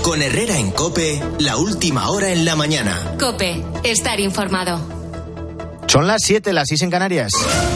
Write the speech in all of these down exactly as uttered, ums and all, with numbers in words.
Con Herrera en COPE, la última hora en la mañana. COPE, estar informado. Son las siete, las seis en Canarias.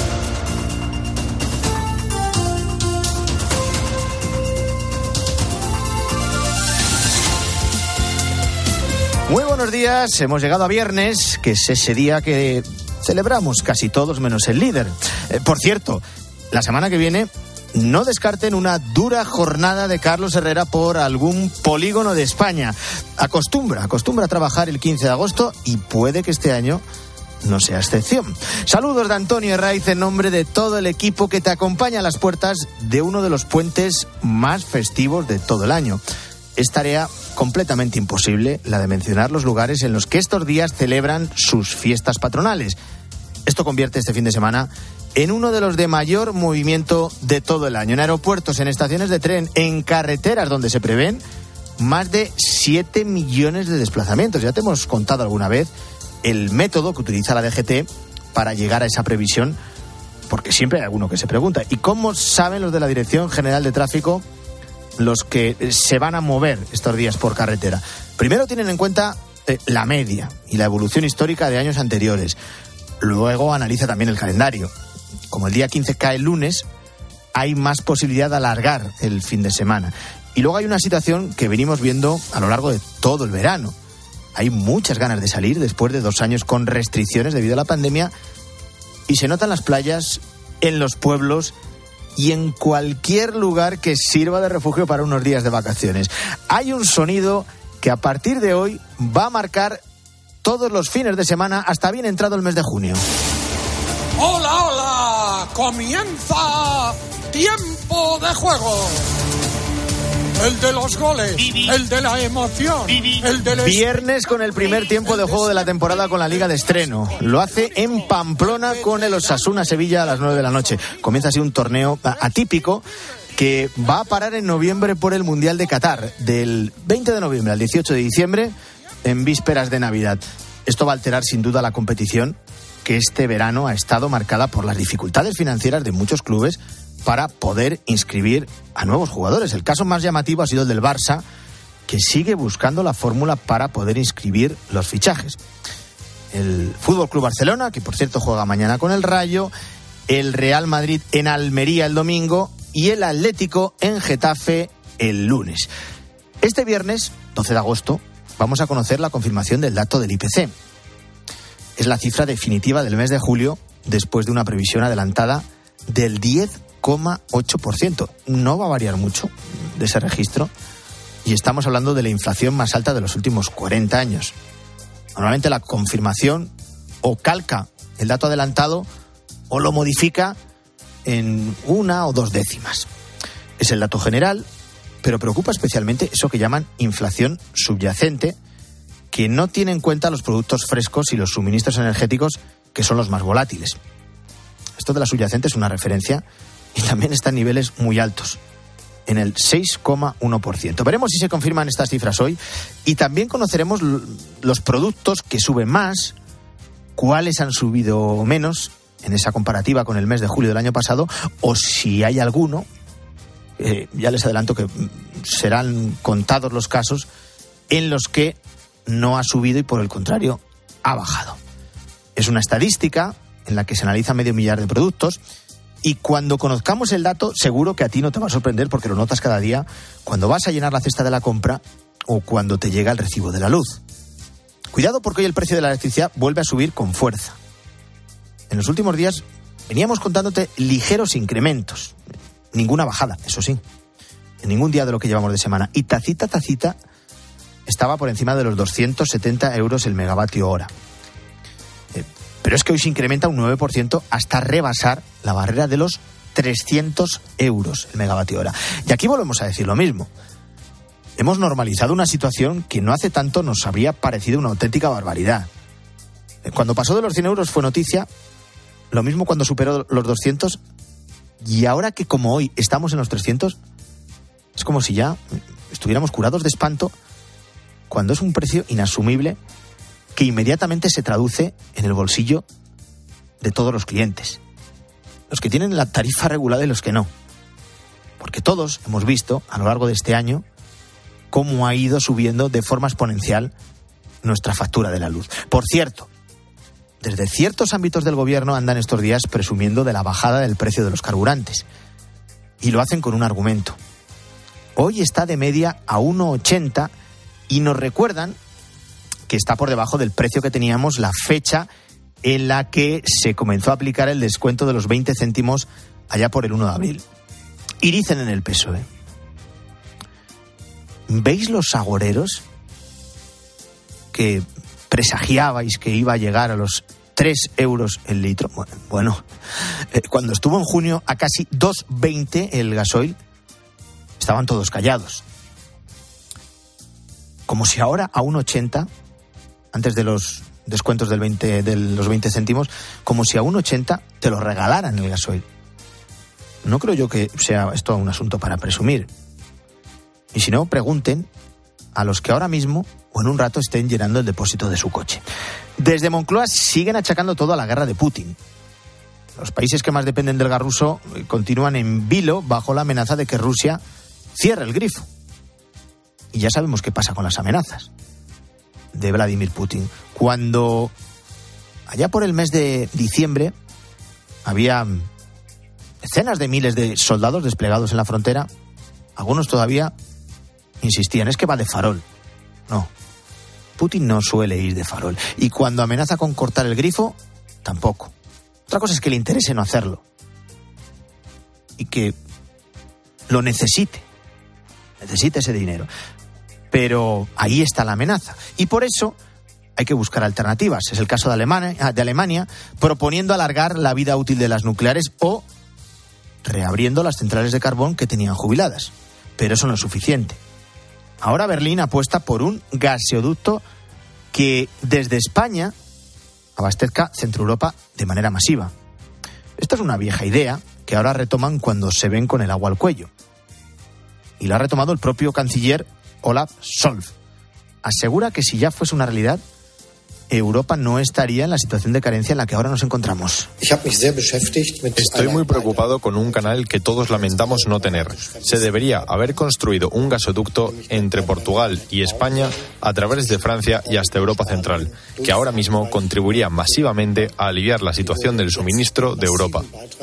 Muy buenos días, hemos llegado a viernes, que es ese día que celebramos casi todos menos el líder. Eh, por cierto, la semana que viene no descarten una dura jornada de Carlos Herrera por algún polígono de España. Acostumbra, acostumbra a trabajar el quince de agosto y puede que este año no sea excepción. Saludos de Antonio Herraiz en nombre de todo el equipo que te acompaña a las puertas de uno de los puentes más festivos de todo el año. Es tarea completamente imposible la de mencionar los lugares en los que estos días celebran sus fiestas patronales. Esto convierte este fin de semana en uno de los de mayor movimiento de todo el año. En aeropuertos, en estaciones de tren, en carreteras donde se prevén más de siete millones de desplazamientos. Ya te hemos contado alguna vez el método que utiliza la D G T para llegar a esa previsión, porque siempre hay alguno que se pregunta: ¿y cómo saben los de la Dirección General de Tráfico los que se van a mover estos días por carretera? Primero tienen en cuenta eh, la media y la evolución histórica de años anteriores. Luego analiza también el calendario. Como el día quince cae el lunes, hay más posibilidad de alargar el fin de semana. Y luego hay una situación que venimos viendo a lo largo de todo el verano. Hay muchas ganas de salir después de dos años con restricciones debido a la pandemia, y se notan las playas, en los pueblos y en cualquier lugar que sirva de refugio para unos días de vacaciones. Hay un sonido que a partir de hoy va a marcar todos los fines de semana hasta bien entrado el mes de junio. ¡Hola, hola! ¡Comienza Tiempo de Juego! El de los goles, el de la emoción, el del... Viernes con el primer tiempo de juego de la temporada con la Liga de Estreno. Lo hace en Pamplona con el Osasuna Sevilla a las nueve de la noche. Comienza así un torneo atípico que va a parar en noviembre por el Mundial de Qatar, del veinte de noviembre al dieciocho de diciembre, en vísperas de Navidad. Esto va a alterar sin duda la competición, que este verano ha estado marcada por las dificultades financieras de muchos clubes para poder inscribir a nuevos jugadores. El caso más llamativo ha sido el del Barça, que sigue buscando la fórmula para poder inscribir los fichajes. El Fútbol Club Barcelona, que por cierto juega mañana con el Rayo, el Real Madrid en Almería el domingo y el Atlético en Getafe el lunes. Este viernes, doce de agosto, vamos a conocer la confirmación del dato del I P C. Es la cifra definitiva del mes de julio, después de una previsión adelantada del diez coma ocho por ciento. No va a variar mucho de ese registro, y estamos hablando de la inflación más alta de los últimos cuarenta años. Normalmente la confirmación o calca el dato adelantado o lo modifica en una o dos décimas. Es el dato general, pero preocupa especialmente eso que llaman inflación subyacente, que no tiene en cuenta los productos frescos y los suministros energéticos, que son los más volátiles. Esto de la subyacente es una referencia y también está en niveles muy altos, en el seis coma uno por ciento. Veremos si se confirman estas cifras hoy, y también conoceremos los productos que suben más, cuáles han subido menos en esa comparativa con el mes de julio del año pasado, o si hay alguno, eh, ya les adelanto que serán contados los casos en los que no ha subido y por el contrario ha bajado. Es una estadística en la que se analiza medio millar de productos, y cuando conozcamos el dato seguro que a ti no te va a sorprender, porque lo notas cada día cuando vas a llenar la cesta de la compra o cuando te llega el recibo de la luz. Cuidado, porque hoy el precio de la electricidad vuelve a subir con fuerza. En los últimos días veníamos contándote ligeros incrementos, ninguna bajada, eso sí, en ningún día de lo que llevamos de semana, y tacita tacita estaba por encima de los doscientos setenta euros el megavatio hora. Eh, pero es que hoy se incrementa un nueve por ciento hasta rebasar la barrera de los trescientos euros el megavatio hora. Y aquí volvemos a decir lo mismo. Hemos normalizado una situación que no hace tanto nos habría parecido una auténtica barbaridad. Cuando pasó de los cien euros fue noticia, lo mismo cuando superó los doscientos, y ahora que como hoy estamos en los trescientos, es como si ya estuviéramos curados de espanto, cuando es un precio inasumible que inmediatamente se traduce en el bolsillo de todos los clientes. Los que tienen la tarifa regulada y los que no. Porque todos hemos visto a lo largo de este año cómo ha ido subiendo de forma exponencial nuestra factura de la luz. Por cierto, desde ciertos ámbitos del gobierno andan estos días presumiendo de la bajada del precio de los carburantes. Y lo hacen con un argumento. Hoy está de media a uno ochenta y nos recuerdan que está por debajo del precio que teníamos la fecha en la que se comenzó a aplicar el descuento de los veinte céntimos allá por el uno de abril. Y dicen en el P S O E: ¿veis los agoreros que presagiabais que iba a llegar a los tres euros el litro? Bueno, eh, cuando estuvo en junio a casi dos veinte el gasoil, estaban todos callados. Como si ahora a uno ochenta, antes de los descuentos del veinte, de los veinte céntimos, como si a uno ochenta te lo regalaran el gasoil. No creo yo que sea esto un asunto para presumir. Y si no, pregunten a los que ahora mismo o en un rato estén llenando el depósito de su coche. Desde Moncloa siguen achacando todo a la guerra de Putin. Los países que más dependen del gas ruso continúan en vilo bajo la amenaza de que Rusia cierre el grifo. Y ya sabemos qué pasa con las amenazas de Vladimir Putin. Cuando allá por el mes de diciembre había decenas de miles de soldados desplegados en la frontera, algunos todavía insistían, es que va de farol. No, Putin no suele ir de farol. Y cuando amenaza con cortar el grifo, tampoco. Otra cosa es que le interese no hacerlo. Y que lo necesite. Necesite ese dinero. Pero ahí está la amenaza. Y por eso hay que buscar alternativas. Es el caso de Alemania, de Alemania proponiendo alargar la vida útil de las nucleares o reabriendo las centrales de carbón que tenían jubiladas. Pero eso no es suficiente. Ahora Berlín apuesta por un gaseoducto que desde España abastezca Centroeuropa de manera masiva. Esta es una vieja idea que ahora retoman cuando se ven con el agua al cuello. Y la ha retomado el propio canciller Olaf Scholz. Asegura que si ya fuese una realidad, Europa no estaría en la situación de carencia en la que ahora nos encontramos. Estoy muy preocupado con un canal que todos lamentamos no tener. Se debería haber construido un gasoducto entre Portugal y España a través de Francia y hasta Europa Central, que ahora mismo contribuiría masivamente a aliviar la situación del suministro de Europa.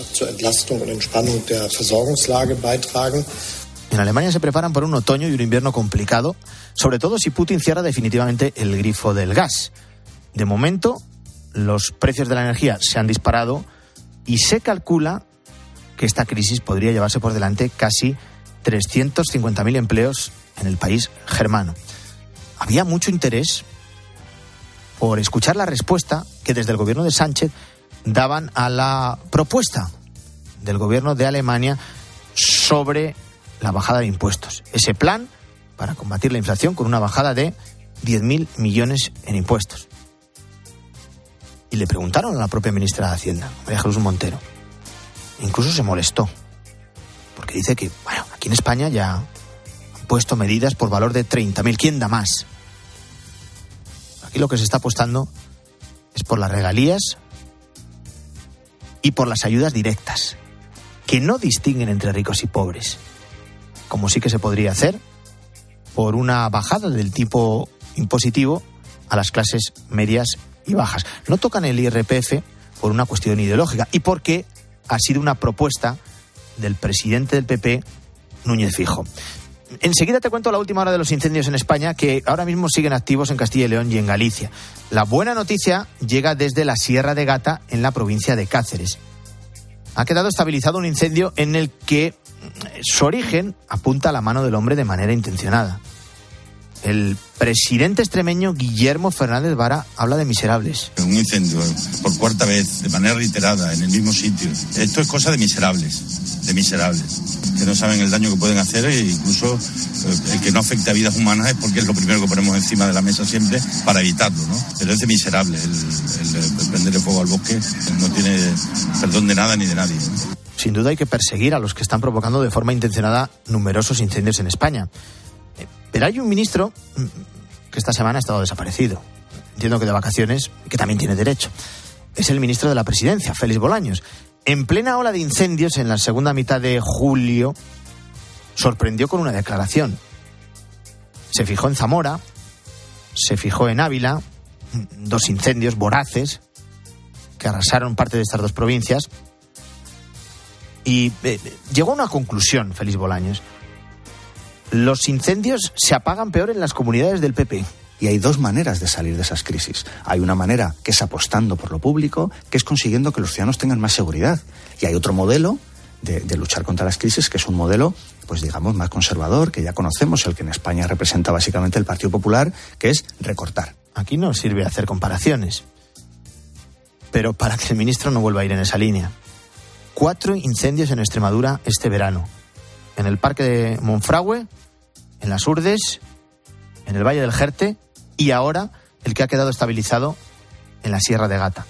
En Alemania se preparan por un otoño y un invierno complicado, sobre todo si Putin cierra definitivamente el grifo del gas. De momento, los precios de la energía se han disparado y se calcula que esta crisis podría llevarse por delante casi trescientos cincuenta mil empleos en el país germano. Había mucho interés por escuchar la respuesta que desde el gobierno de Sánchez daban a la propuesta del gobierno de Alemania sobre la bajada de impuestos. Ese plan para combatir la inflación con una bajada de diez mil millones en impuestos. Y le preguntaron a la propia ministra de Hacienda, María Jesús Montero. Incluso se molestó, porque dice que, bueno, aquí en España ya han puesto medidas por valor de treinta mil. ¿Quién da más? Aquí lo que se está apostando es por las regalías y por las ayudas directas, que no distinguen entre ricos y pobres, como sí que se podría hacer por una bajada del tipo impositivo a las clases medias y bajas. No tocan el I R P F por una cuestión ideológica y porque ha sido una propuesta del presidente del P P, Núñez Fijo. Enseguida te cuento la última hora de los incendios en España, que ahora mismo siguen activos en Castilla y León y en Galicia. La buena noticia llega desde la Sierra de Gata, en la provincia de Cáceres. Ha quedado estabilizado un incendio en el que su origen apunta a la mano del hombre de manera intencionada. El presidente extremeño Guillermo Fernández Vara habla de miserables. Un incendio por cuarta vez, de manera reiterada, en el mismo sitio. Esto es cosa de miserables, de miserables, que no saben el daño que pueden hacer e incluso el que no afecte a vidas humanas es porque es lo primero que ponemos encima de la mesa siempre para evitarlo, ¿no? Pero es de miserable el, el, el prenderle fuego al bosque, no tiene perdón de nada ni de nadie. Sin duda hay que perseguir a los que están provocando de forma intencionada numerosos incendios en España. Pero hay un ministro que esta semana ha estado desaparecido. Entiendo que de vacaciones, que también tiene derecho. Es el ministro de la Presidencia, Félix Bolaños. En plena ola de incendios, en la segunda mitad de julio, sorprendió con una declaración. Se fijó en Zamora, se fijó en Ávila, dos incendios voraces que arrasaron parte de estas dos provincias, y eh, llegó a una conclusión, Félix Bolaños. Los incendios se apagan peor en las comunidades del P P. Y hay dos maneras de salir de esas crisis. Hay una manera que es apostando por lo público, que es consiguiendo que los ciudadanos tengan más seguridad. Y hay otro modelo de, de luchar contra las crisis, que es un modelo, pues digamos, más conservador, que ya conocemos, el que en España representa básicamente el Partido Popular, que es recortar. Aquí no sirve hacer comparaciones, pero para que el ministro no vuelva a ir en esa línea. Cuatro incendios en Extremadura este verano. En el Parque de Monfragüe, en las Urdes, en el Valle del Jerte, y ahora el que ha quedado estabilizado en la Sierra de Gata.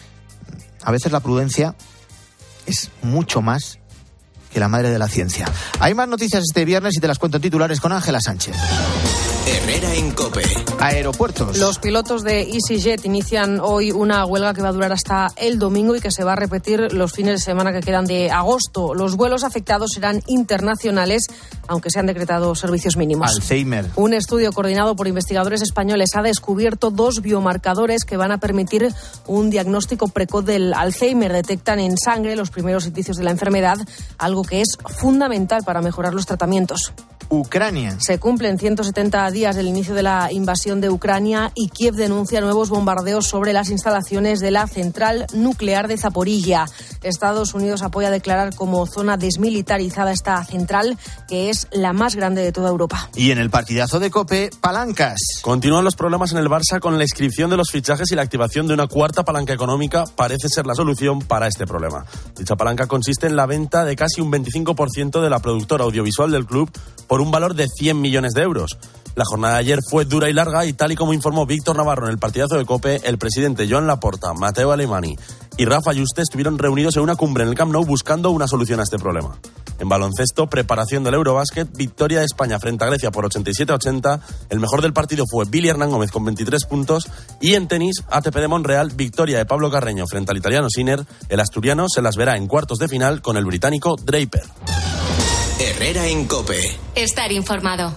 A veces la prudencia es mucho más que la madre de la ciencia. Hay más noticias este viernes y te las cuento en titulares con Ángela Sánchez. Herrera en COPE. Aeropuertos. Los pilotos de EasyJet inician hoy una huelga que va a durar hasta el domingo y que se va a repetir los fines de semana que quedan de agosto. Los vuelos afectados serán internacionales, aunque se han decretado servicios mínimos. Alzheimer. Un estudio coordinado por investigadores españoles ha descubierto dos biomarcadores que van a permitir un diagnóstico precoz del Alzheimer. Detectan en sangre los primeros indicios de la enfermedad, algo que es fundamental para mejorar los tratamientos. Ucrania. Se cumplen ciento setenta días del inicio de la invasión de Ucrania y Kiev denuncia nuevos bombardeos sobre las instalaciones de la central nuclear de Zaporilla. Estados Unidos apoya declarar como zona desmilitarizada esta central, que es la más grande de toda Europa. Y en el partidazo de COPE, palancas. Continúan los problemas en el Barça con la inscripción de los fichajes y la activación de una cuarta palanca económica. Parece ser la solución para este problema. Dicha palanca consiste en la venta de casi un veinticinco por ciento de la productora audiovisual del club por un valor de cien millones de euros. La jornada de ayer fue dura y larga y, tal y como informó Víctor Navarro en el partidazo de COPE, el presidente Joan Laporta, Mateo Alemany y Rafa Juste estuvieron reunidos en una cumbre en el Camp Nou buscando una solución a este problema. En baloncesto, preparación del Eurobásquet, victoria de España frente a Grecia por ochenta y siete a ochenta. El mejor del partido fue Billy Hernán Gómez con veintitrés puntos. Y en tenis, A T P de Montreal, victoria de Pablo Carreño frente al italiano Sinner. El asturiano se las verá en cuartos de final con el británico Draper. Herrera en COPE. Estar informado.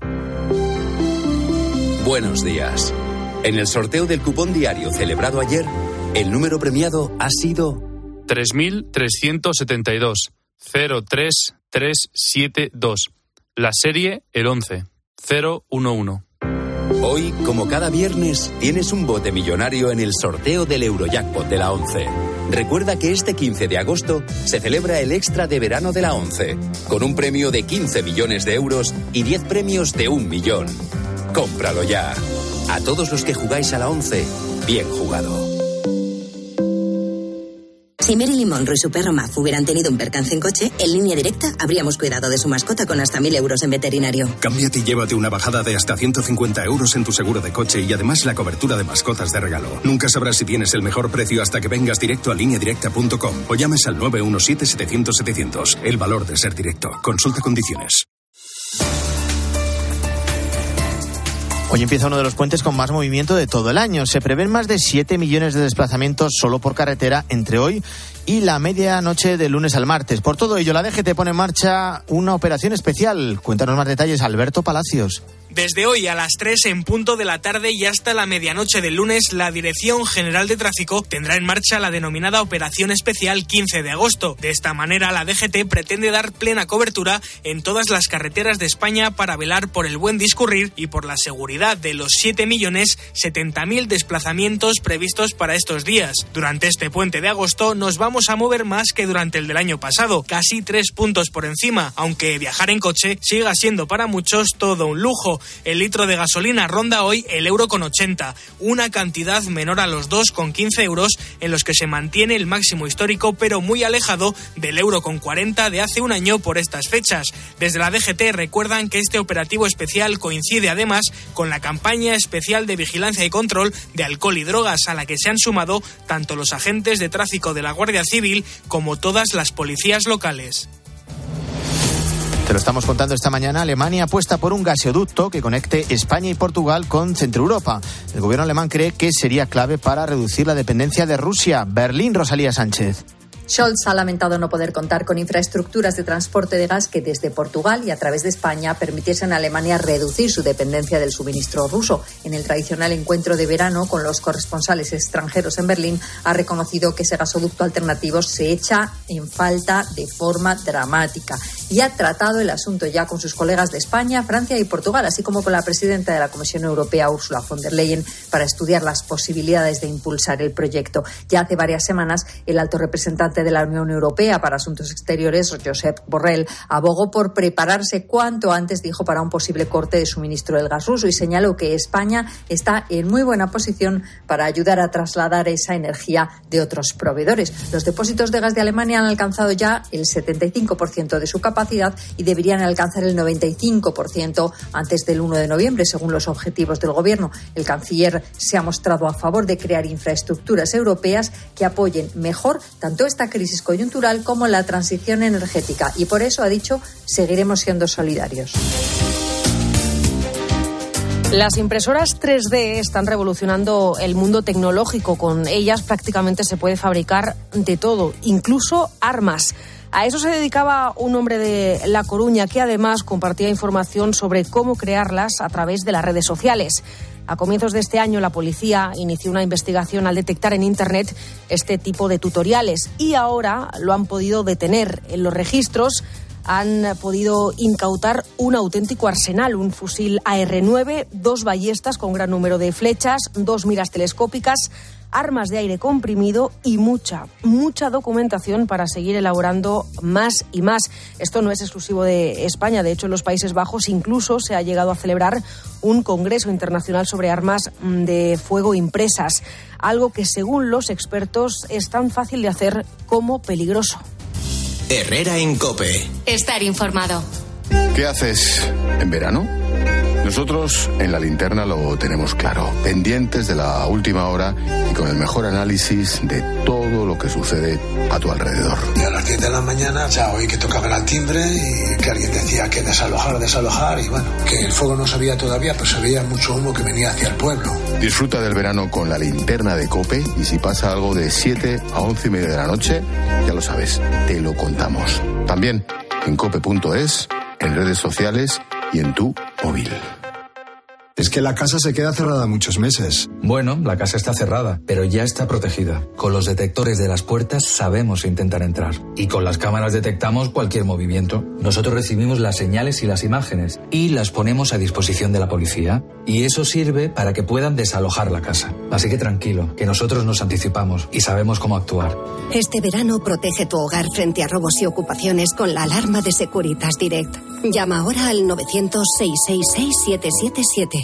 Buenos días. En el sorteo del cupón diario celebrado ayer, el número premiado ha sido tres mil trescientos setenta y dos cero tres tres siete dos. La serie, el once cero uno uno. Hoy, como cada viernes, tienes un bote millonario en el sorteo del Eurojackpot de la ONCE. Recuerda que este quince de agosto se celebra el extra de verano de la ONCE, con un premio de quince millones de euros y diez premios de un millón. Cómpralo ya. A todos los que jugáis a la ONCE, bien jugado. Si Marilyn Monroe y su perro Muff hubieran tenido un percance en coche, en Línea Directa habríamos cuidado de su mascota con hasta mil euros en veterinario. Cámbiate y llévate una bajada de hasta ciento cincuenta euros en tu seguro de coche y además la cobertura de mascotas de regalo. Nunca sabrás si tienes el mejor precio hasta que vengas directo a línea directa punto com o llames al nueve uno siete setecientos setecientos. El valor de ser directo. Consulta condiciones. Hoy empieza uno de los puentes con más movimiento de todo el año. Se prevén más de siete millones de desplazamientos solo por carretera entre hoy y la medianoche del lunes al martes. Por todo ello, la D G T pone en marcha una operación especial. Cuéntanos más detalles, Alberto Palacios. Desde hoy a las tres en punto de la tarde y hasta la medianoche del lunes, la Dirección General de Tráfico tendrá en marcha la denominada Operación Especial quince de agosto. De esta manera, la D G T pretende dar plena cobertura en todas las carreteras de España para velar por el buen discurrir y por la seguridad de los siete millones setenta mil desplazamientos previstos para estos días. Durante este puente de agosto nos vamos a mover más que durante el del año pasado, casi tres puntos por encima, aunque viajar en coche siga siendo para muchos todo un lujo. El litro de gasolina ronda hoy el euro con ochenta, una cantidad menor a los dos con quince euros en los que se mantiene el máximo histórico, pero muy alejado del euro con cuarenta de hace un año por estas fechas. Desde la D G T recuerdan que este operativo especial coincide además con la campaña especial de vigilancia y control de alcohol y drogas, a la que se han sumado tanto los agentes de tráfico de la Guardia Civil como todas las policías locales. Te lo estamos contando esta mañana. Alemania apuesta por un gasoducto que conecte España y Portugal con Centroeuropa. El gobierno alemán cree que sería clave para reducir la dependencia de Rusia. Berlín, Rosalía Sánchez. Scholz ha lamentado no poder contar con infraestructuras de transporte de gas que desde Portugal y a través de España permitiesen a Alemania reducir su dependencia del suministro ruso. En el tradicional encuentro de verano con los corresponsales extranjeros en Berlín, ha reconocido que ese gasoducto alternativo se echa en falta de forma dramática y ha tratado el asunto ya con sus colegas de España, Francia y Portugal, así como con la presidenta de la Comisión Europea, Ursula von der Leyen, para estudiar las posibilidades de impulsar el proyecto. Ya hace varias semanas, el alto representante de la Unión Europea para Asuntos Exteriores, Josep Borrell, abogó por prepararse cuanto antes, dijo, para un posible corte de suministro del gas ruso y señaló que España está en muy buena posición para ayudar a trasladar esa energía de otros proveedores. Los depósitos de gas de Alemania han alcanzado ya el setenta y cinco por ciento de su capacidad y deberían alcanzar el noventa y cinco por ciento antes del uno de noviembre, según los objetivos del Gobierno. El canciller se ha mostrado a favor de crear infraestructuras europeas que apoyen mejor tanto esta crisis coyuntural como la transición energética y por eso ha dicho: seguiremos siendo solidarios. Las impresoras tres D están revolucionando el mundo tecnológico. Con ellas prácticamente se puede fabricar de todo, incluso armas. A eso se dedicaba un hombre de La Coruña que además compartía información sobre cómo crearlas a través de las redes sociales. A comienzos de este año, la policía inició una investigación al detectar en Internet este tipo de tutoriales y ahora lo han podido detener. En los registros han podido incautar un auténtico arsenal, un fusil A R nueve, dos ballestas con gran número de flechas, dos miras telescópicas, armas de aire comprimido y mucha, mucha documentación para seguir elaborando más y más. Esto no es exclusivo de España. De hecho, en los Países Bajos incluso se ha llegado a celebrar un congreso internacional sobre armas de fuego impresas, algo que según los expertos es tan fácil de hacer como peligroso. Herrera en COPE. Estar informado. ¿Qué haces en verano? Nosotros en La Linterna lo tenemos claro, pendientes de la última hora y con el mejor análisis de todo lo que sucede a tu alrededor. Y a las diez de la mañana ya oí que tocaban al timbre y que alguien decía que desalojar, desalojar y bueno, que el fuego no se veía todavía, pero se veía mucho humo que venía hacia el pueblo. Disfruta del verano con La Linterna de COPE y si pasa algo de siete a once y media de la noche, ya lo sabes, te lo contamos. También en cope punto es, en redes sociales y en tu móvil. Es que la casa se queda cerrada muchos meses. Bueno, la casa está cerrada, pero ya está protegida. Con los detectores de las puertas sabemos intentar entrar. Y con las cámaras detectamos cualquier movimiento. Nosotros recibimos las señales y las imágenes y las ponemos a disposición de la policía. Y eso sirve para que puedan desalojar la casa. Así que tranquilo, que nosotros nos anticipamos y sabemos cómo actuar. Este verano protege tu hogar frente a robos y ocupaciones con la alarma de Securitas Direct. Llama ahora al novecientos, seiscientos sesenta y seis, siete siete siete.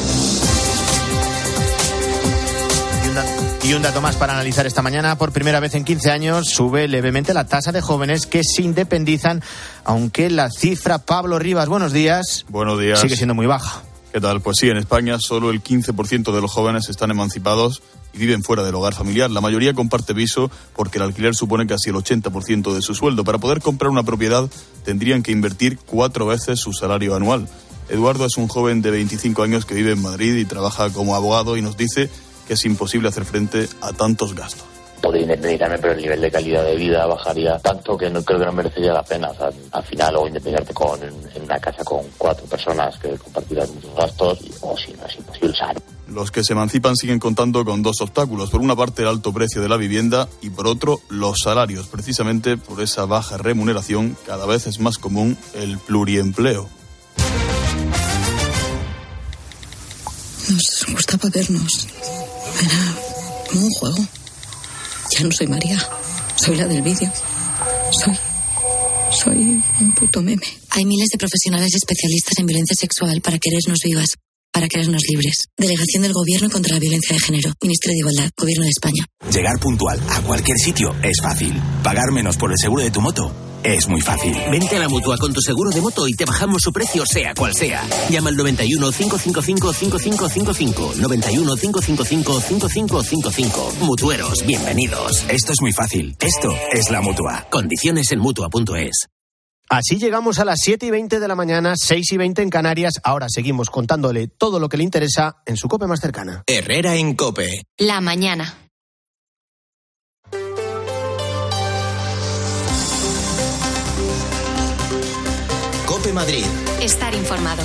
Y un dato más para analizar esta mañana. Por primera vez en quince años sube levemente la tasa de jóvenes que se independizan, aunque la cifra, Pablo Rivas, buenos días, buenos días, sigue siendo muy baja. ¿Qué tal? Pues sí, en España solo el quince por ciento de los jóvenes están emancipados y viven fuera del hogar familiar. La mayoría comparte piso porque el alquiler supone casi el ochenta por ciento de su sueldo. Para poder comprar una propiedad tendrían que invertir cuatro veces su salario anual. Eduardo es un joven de veinticinco años que vive en Madrid y trabaja como abogado y nos dice que es imposible hacer frente a tantos gastos. Podría independizarme, pero el nivel de calidad de vida bajaría tanto que no creo que no merecería la pena. O sea, al final, o independizarte con, en, en una casa con cuatro personas que compartirán muchos gastos, o si no es imposible. O sea, los que se emancipan siguen contando con dos obstáculos. Por una parte, el alto precio de la vivienda y por otro, los salarios. Precisamente por esa baja remuneración, cada vez es más común el pluriempleo. Nos gustaba vernos. Era como un juego. Ya no soy María, soy la del vídeo. Soy... soy un puto meme. Hay miles de profesionales especialistas en violencia sexual para querernos vivas, para querernos libres. Delegación del Gobierno contra la Violencia de Género. Ministerio de Igualdad. Gobierno de España. Llegar puntual a cualquier sitio es fácil. Pagar menos por el seguro de tu moto es muy fácil. Vente a la Mutua con tu seguro de moto y te bajamos su precio sea cual sea. Llama al noventa y uno, cinco cinco cinco, cinco cinco cinco cinco. noventa y uno, cinco cinco cinco, cinco cinco cinco cinco. Mutueros, bienvenidos. Esto es muy fácil. Esto es la Mutua. Condiciones en Mutua punto es. Así llegamos a las siete y veinte de la mañana, seis y veinte en Canarias. Ahora seguimos contándole todo lo que le interesa en su COPE más cercana. Herrera en COPE. La mañana. COPE Madrid. Estar informado.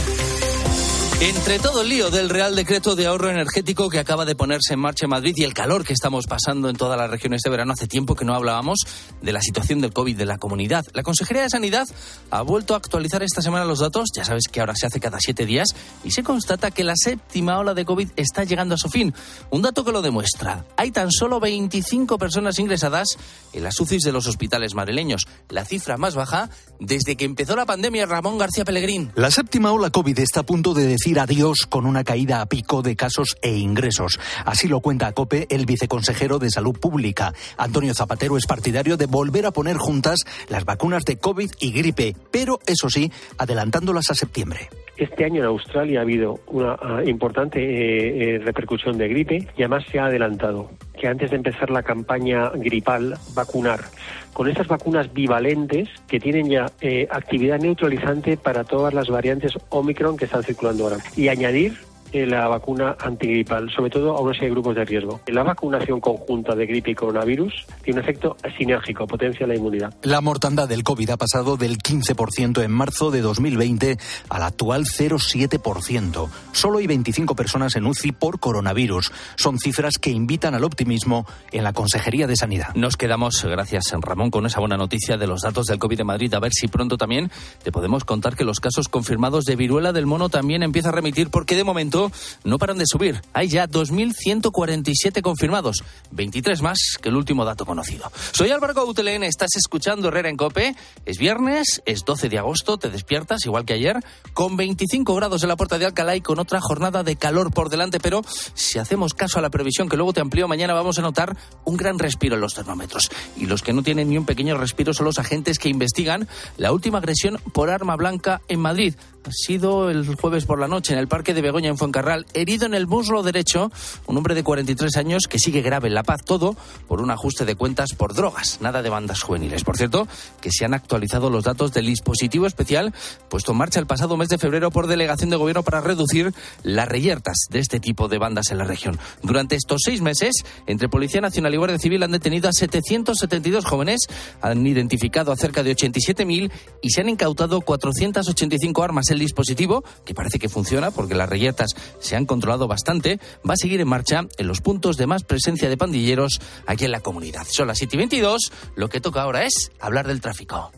Entre todo el lío del Real Decreto de Ahorro Energético que acaba de ponerse en marcha en Madrid y el calor que estamos pasando en todas las regiones de verano, hace tiempo que no hablábamos de la situación del COVID de la comunidad. La Consejería de Sanidad ha vuelto a actualizar esta semana los datos, ya sabes que ahora se hace cada siete días, y se constata que la séptima ola de COVID está llegando a su fin. Un dato que lo demuestra. Hay tan solo veinticinco personas ingresadas en las U C Is de los hospitales madrileños, la cifra más baja desde que empezó la pandemia. Ramón García Pellegrín. La séptima ola COVID está a punto de decir adiós con una caída a pico de casos e ingresos. Así lo cuenta a COPE el viceconsejero de Salud Pública. Antonio Zapatero es partidario de volver a poner juntas las vacunas de COVID y gripe, pero eso sí, adelantándolas a septiembre. Este año en Australia ha habido una uh, importante eh, eh, repercusión de gripe y además se ha adelantado que antes de empezar la campaña gripal, vacunar con estas vacunas bivalentes que tienen ya eh, actividad neutralizante para todas las variantes Omicron que están circulando ahora, y añadir la vacuna antigripal, sobre todo aún si hay grupos de riesgo. La vacunación conjunta de gripe y coronavirus tiene un efecto sinérgico, potencia la inmunidad. La mortandad del COVID ha pasado del quince por ciento en marzo de dos mil veinte al actual cero coma siete por ciento. Solo hay veinticinco personas en U C I por coronavirus. Son cifras que invitan al optimismo en la Consejería de Sanidad. Nos quedamos, gracias Ramón, con esa buena noticia de los datos del COVID de Madrid. A ver si pronto también te podemos contar que los casos confirmados de viruela del mono también empieza a remitir, porque de momento no paran de subir. Hay ya dos mil ciento cuarenta y siete confirmados, veintitrés más que el último dato conocido. Soy Álvaro Gautelén, estás escuchando Herrera en COPE. Es viernes, es doce de agosto, te despiertas igual que ayer, con veinticinco grados en la Puerta de Alcalá y con otra jornada de calor por delante, pero si hacemos caso a la previsión que luego te amplío, mañana vamos a notar un gran respiro en los termómetros. Y los que no tienen ni un pequeño respiro son los agentes que investigan la última agresión por arma blanca en Madrid. Ha sido el jueves por la noche en el Parque de Begoña en Fuencarral. Herido en el muslo derecho un hombre de cuarenta y tres años que sigue grave en La Paz, todo por un ajuste de cuentas por drogas, nada de bandas juveniles. Por cierto, que se han actualizado los datos del dispositivo especial puesto en marcha el pasado mes de febrero por delegación de gobierno para reducir las reyertas de este tipo de bandas en la región. Durante estos seis meses, entre Policía Nacional y Guardia Civil han detenido a setecientos setenta y dos jóvenes, han identificado a cerca de ochenta y siete mil y se han incautado cuatrocientas ochenta y cinco armas. El dispositivo, que parece que funciona porque las reyertas se han controlado bastante, va a seguir en marcha en los puntos de más presencia de pandilleros aquí en la comunidad. Son las siete y veintidós, lo que toca ahora es hablar del tráfico.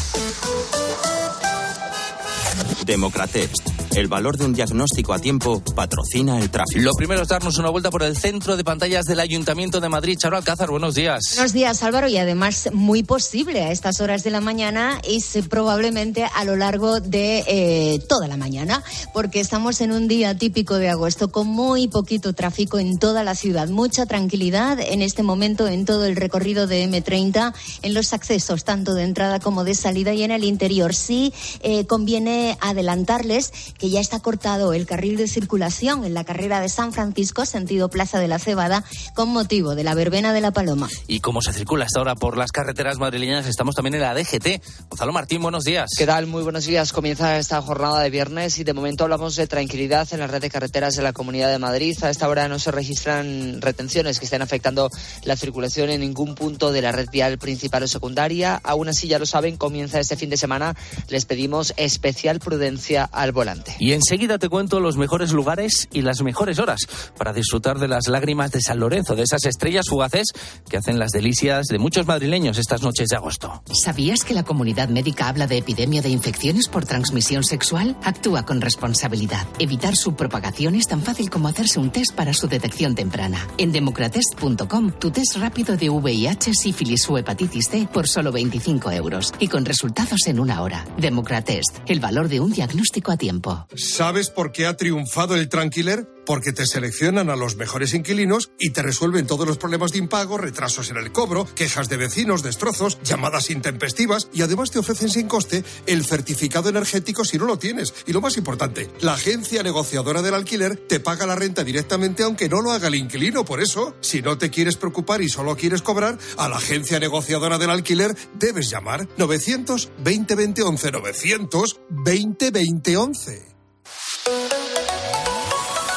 Democratest, el valor de un diagnóstico a tiempo, patrocina el tráfico. Lo primero es darnos una vuelta por el centro de pantallas del Ayuntamiento de Madrid. Charo Alcázar, buenos días. Buenos días, Álvaro, y además muy posible a estas horas de la mañana y probablemente a lo largo de eh, toda la mañana, porque estamos en un día típico de agosto con muy poquito tráfico en toda la ciudad. Mucha tranquilidad en este momento en todo el recorrido de eme treinta, en los accesos tanto de entrada como de salida y en el interior. Sí eh, conviene adelantarles que ya está cortado el carril de circulación en la carrera de San Francisco, sentido Plaza de la Cebada, con motivo de la verbena de la Paloma. Y como se circula hasta ahora por las carreteras madrileñas, estamos también en la D G T. Gonzalo Martín, buenos días. ¿Qué tal? Muy buenos días. Comienza esta jornada de viernes y de momento hablamos de tranquilidad en la red de carreteras de la Comunidad de Madrid. A esta hora no se registran retenciones que estén afectando la circulación en ningún punto de la red vial principal o secundaria. Aún así, ya lo saben, comienza este fin de semana. Les pedimos especial prudencia al volante. Y enseguida te cuento los mejores lugares y las mejores horas para disfrutar de las lágrimas de San Lorenzo, de esas estrellas fugaces que hacen las delicias de muchos madrileños estas noches de agosto. ¿Sabías que la comunidad médica habla de epidemia de infecciones por transmisión sexual? Actúa con responsabilidad. Evitar su propagación es tan fácil como hacerse un test para su detección temprana. En democratest punto com, tu test rápido de V I H, sífilis o hepatitis C por solo veinticinco euros y con resultados en una hora. Democratest, el valor de un diagnóstico a tiempo. ¿Sabes por qué ha triunfado el Tranquiler? Porque te seleccionan a los mejores inquilinos y te resuelven todos los problemas de impago, retrasos en el cobro, quejas de vecinos, destrozos, llamadas intempestivas y además te ofrecen sin coste el certificado energético si no lo tienes. Y lo más importante, la agencia negociadora del alquiler te paga la renta directamente aunque no lo haga el inquilino. Por eso, si no te quieres preocupar y solo quieres cobrar, a la agencia negociadora del alquiler debes llamar novecientos veinte veinte once, novecientos veinte veinte once.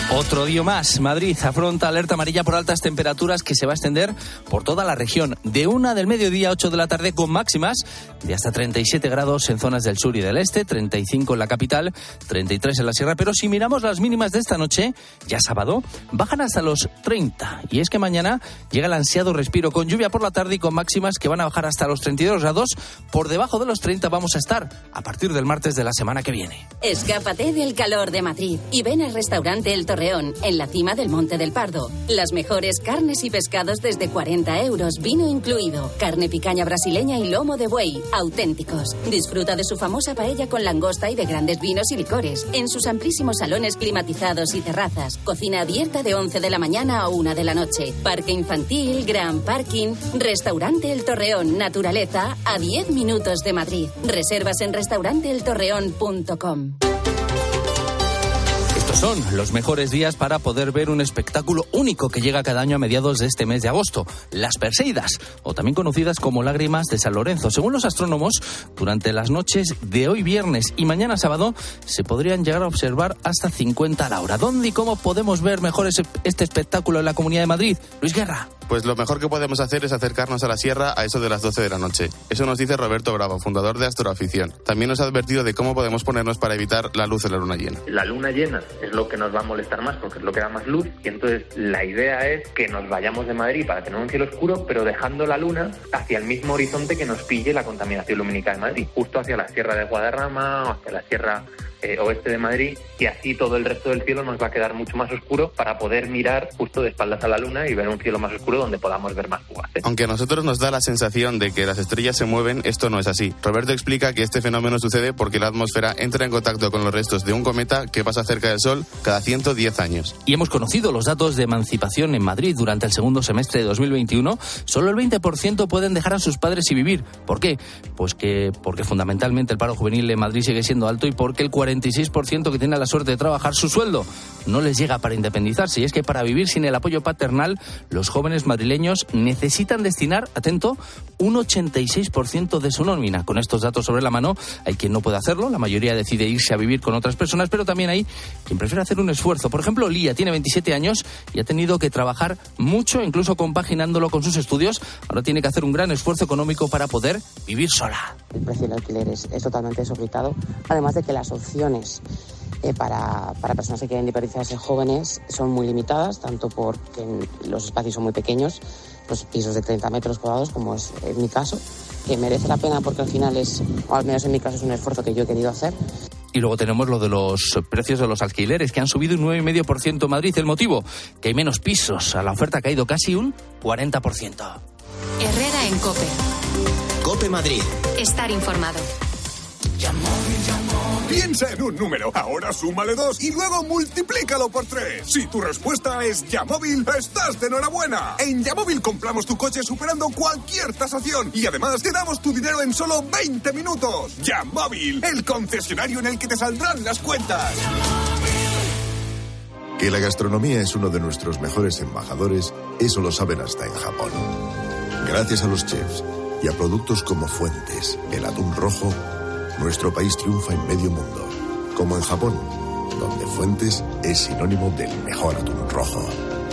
Otro día más, Madrid afronta alerta amarilla por altas temperaturas que se va a extender por toda la región. De una del mediodía a ocho de la tarde con máximas de hasta treinta y siete grados en zonas del sur y del este, treinta y cinco en la capital, treinta y tres en la sierra. Pero si miramos las mínimas de esta noche, ya sábado, bajan hasta los treinta. Y es que mañana llega el ansiado respiro con lluvia por la tarde y con máximas que van a bajar hasta los treinta y dos grados. Por debajo de los treinta vamos a estar a partir del martes de la semana que viene. Escápate del calor de Madrid y ven al restaurante El Torreón, en la cima del Monte del Pardo. Las mejores carnes y pescados desde cuarenta euros, vino incluido. Carne picaña brasileña y lomo de buey, auténticos. Disfruta de su famosa paella con langosta y de grandes vinos y licores. En sus amplísimos salones climatizados y terrazas. Cocina abierta de once de la mañana a una de la noche. Parque infantil, gran parking. Restaurante El Torreón, naturaleza, a diez minutos de Madrid. Reservas en restaurante el torreón punto com. Son los mejores días para poder ver un espectáculo único que llega cada año a mediados de este mes de agosto, las Perseidas, o también conocidas como Lágrimas de San Lorenzo. Según los astrónomos, durante las noches de hoy viernes y mañana sábado se podrían llegar a observar hasta cincuenta a la hora. ¿Dónde y cómo podemos ver mejor este espectáculo en la Comunidad de Madrid? Luis Guerra. Pues lo mejor que podemos hacer es acercarnos a la sierra a eso de las doce de la noche. Eso nos dice Roberto Bravo, fundador de Astroafición. También nos ha advertido de cómo podemos ponernos para evitar la luz de la luna llena. La luna llena es lo que nos va a molestar más porque es lo que da más luz, y entonces la idea es que nos vayamos de Madrid para tener un cielo oscuro, pero dejando la luna hacia el mismo horizonte que nos pille la contaminación lumínica de Madrid, justo hacia la sierra de Guadarrama o hacia la sierra Eh, oeste de Madrid, y así todo el resto del cielo nos va a quedar mucho más oscuro para poder mirar justo de espaldas a la luna y ver un cielo más oscuro donde podamos ver más fugaces. Aunque a nosotros nos da la sensación de que las estrellas se mueven, esto no es así. Roberto explica que este fenómeno sucede porque la atmósfera entra en contacto con los restos de un cometa que pasa cerca del Sol cada ciento diez años. Y hemos conocido los datos de emancipación en Madrid durante el segundo semestre de dos mil veintiuno. Solo el veinte por ciento pueden dejar a sus padres y vivir. ¿Por qué? Pues que porque fundamentalmente el paro juvenil en Madrid sigue siendo alto y porque el cuarenta y seis por ciento que tiene la suerte de trabajar, su sueldo no les llega para independizarse. Y es que para vivir sin el apoyo paternal, los jóvenes madrileños necesitan destinar, atento, un ochenta y seis por ciento de su nómina. Con estos datos sobre la mano, hay quien no puede hacerlo, la mayoría decide irse a vivir con otras personas, pero también hay quien prefiere hacer un esfuerzo. Por ejemplo, Lía tiene veintisiete años y ha tenido que trabajar mucho, incluso compaginándolo con sus estudios. Ahora tiene que hacer un gran esfuerzo económico para poder vivir sola. El precio del alquiler es, es totalmente desorbitado, además de que las opciones Eh, para, para personas que quieren independizarse jóvenes son muy limitadas, tanto porque los espacios son muy pequeños, los pisos de treinta metros cuadrados, como es en mi caso, que merece la pena porque al final es, o al menos en mi caso, es un esfuerzo que yo he querido hacer. Y luego tenemos lo de los precios de los alquileres, que han subido un nueve coma cinco por ciento en Madrid. El motivo, que hay menos pisos. A la oferta ha caído casi un cuarenta por ciento. Herrera en COPE. COPE Madrid. Estar informado. Piensa en un número, ahora súmale dos y luego multiplícalo por tres. Si tu respuesta es Yamóvil, estás de enhorabuena. En Yamóvil compramos tu coche superando cualquier tasación y además te damos tu dinero en solo veinte minutos. Yamóvil, el concesionario en el que te saldrán las cuentas. Que la gastronomía es uno de nuestros mejores embajadores, eso lo saben hasta en Japón. Gracias a los chefs y a productos como Fuentes, el atún rojo, nuestro país triunfa en medio mundo, como en Japón, donde Fuentes es sinónimo del mejor atún rojo.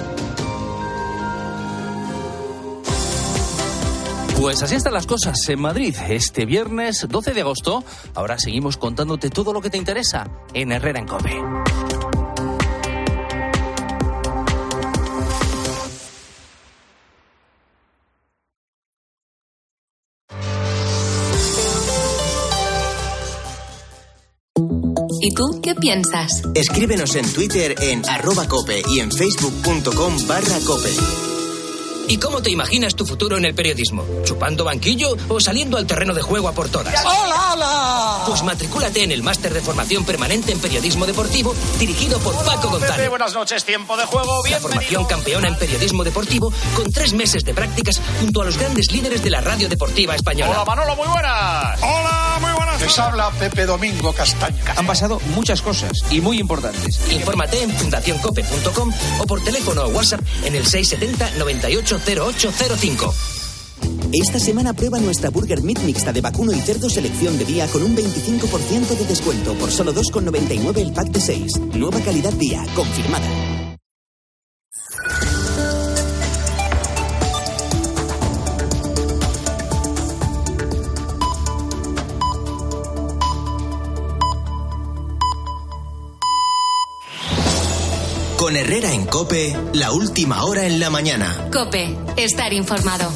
Pues así están las cosas en Madrid. Este viernes doce de agosto, ahora seguimos contándote todo lo que te interesa en Herrera en COPE. ¿Y tú qué piensas? Escríbenos en Twitter en arroba cope y en facebook.com barra cope. ¿Y cómo te imaginas tu futuro en el periodismo? ¿Chupando banquillo o saliendo al terreno de juego a por todas? ¡Hola, hola! Pues matricúlate en el Máster de Formación Permanente en Periodismo Deportivo, dirigido por Paco González. Pepe, buenas noches, tiempo de juego, bienvenido. La formación campeona en periodismo deportivo, con tres meses de prácticas junto a los grandes líderes de la radio deportiva española. Hola, Manolo, muy buenas. Hola, muy buenas. Les habla Pepe Domingo Castaño. Han pasado muchas cosas y muy importantes. Infórmate en fundación cope punto com o por teléfono o WhatsApp en el seis setenta noventa y ocho cero ocho cero cinco. Esta semana prueba nuestra Burger Meat mixta de vacuno y cerdo selección de día con un veinticinco por ciento de descuento por solo dos con noventa y nueve el pack de seis. Nueva calidad día, confirmada. Con Herrera en COPE, la última hora en la mañana. COPE, estar informado.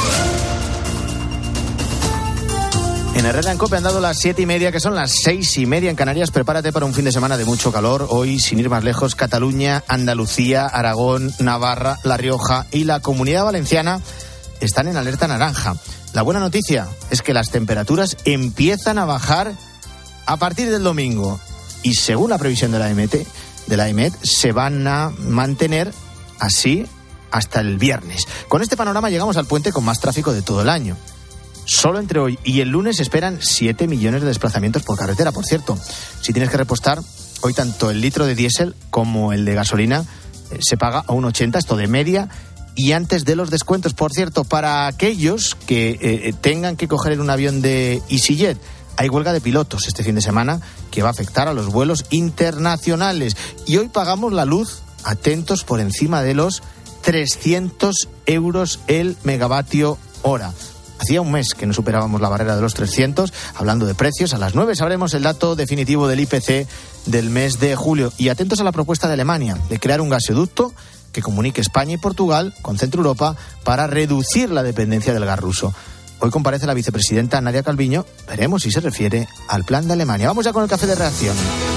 En Herrera en COPE han dado las siete y media, que son las seis y media en Canarias. Prepárate para un fin de semana de mucho calor. Hoy, sin ir más lejos, Cataluña, Andalucía, Aragón, Navarra, La Rioja y la Comunidad Valenciana están en alerta naranja. La buena noticia es que las temperaturas empiezan a bajar a partir del domingo. Y según la previsión de la E M E T, de la E M E T, se van a mantener así hasta el viernes. Con este panorama llegamos al puente con más tráfico de todo el año. Solo entre hoy y el lunes se esperan siete millones de desplazamientos por carretera. Por cierto, si tienes que repostar, hoy tanto el litro de diésel como el de gasolina eh, se paga a uno ochenta, esto de media, y antes de los descuentos. Por cierto, para aquellos que eh, tengan que coger un avión de EasyJet, hay huelga de pilotos este fin de semana que va a afectar a los vuelos internacionales. Y hoy pagamos la luz, atentos, por encima de los trescientos euros el megavatio hora. Hacía un mes que no superábamos la barrera de los trescientos. Hablando de precios, a las nueve sabremos el dato definitivo del I P C del mes de julio. Y atentos a la propuesta de Alemania de crear un gasoducto que comunique España y Portugal con Centro Europa para reducir la dependencia del gas ruso. Hoy comparece la vicepresidenta Nadia Calviño. Veremos si se refiere al plan de Alemania. Vamos ya con el café de reacción.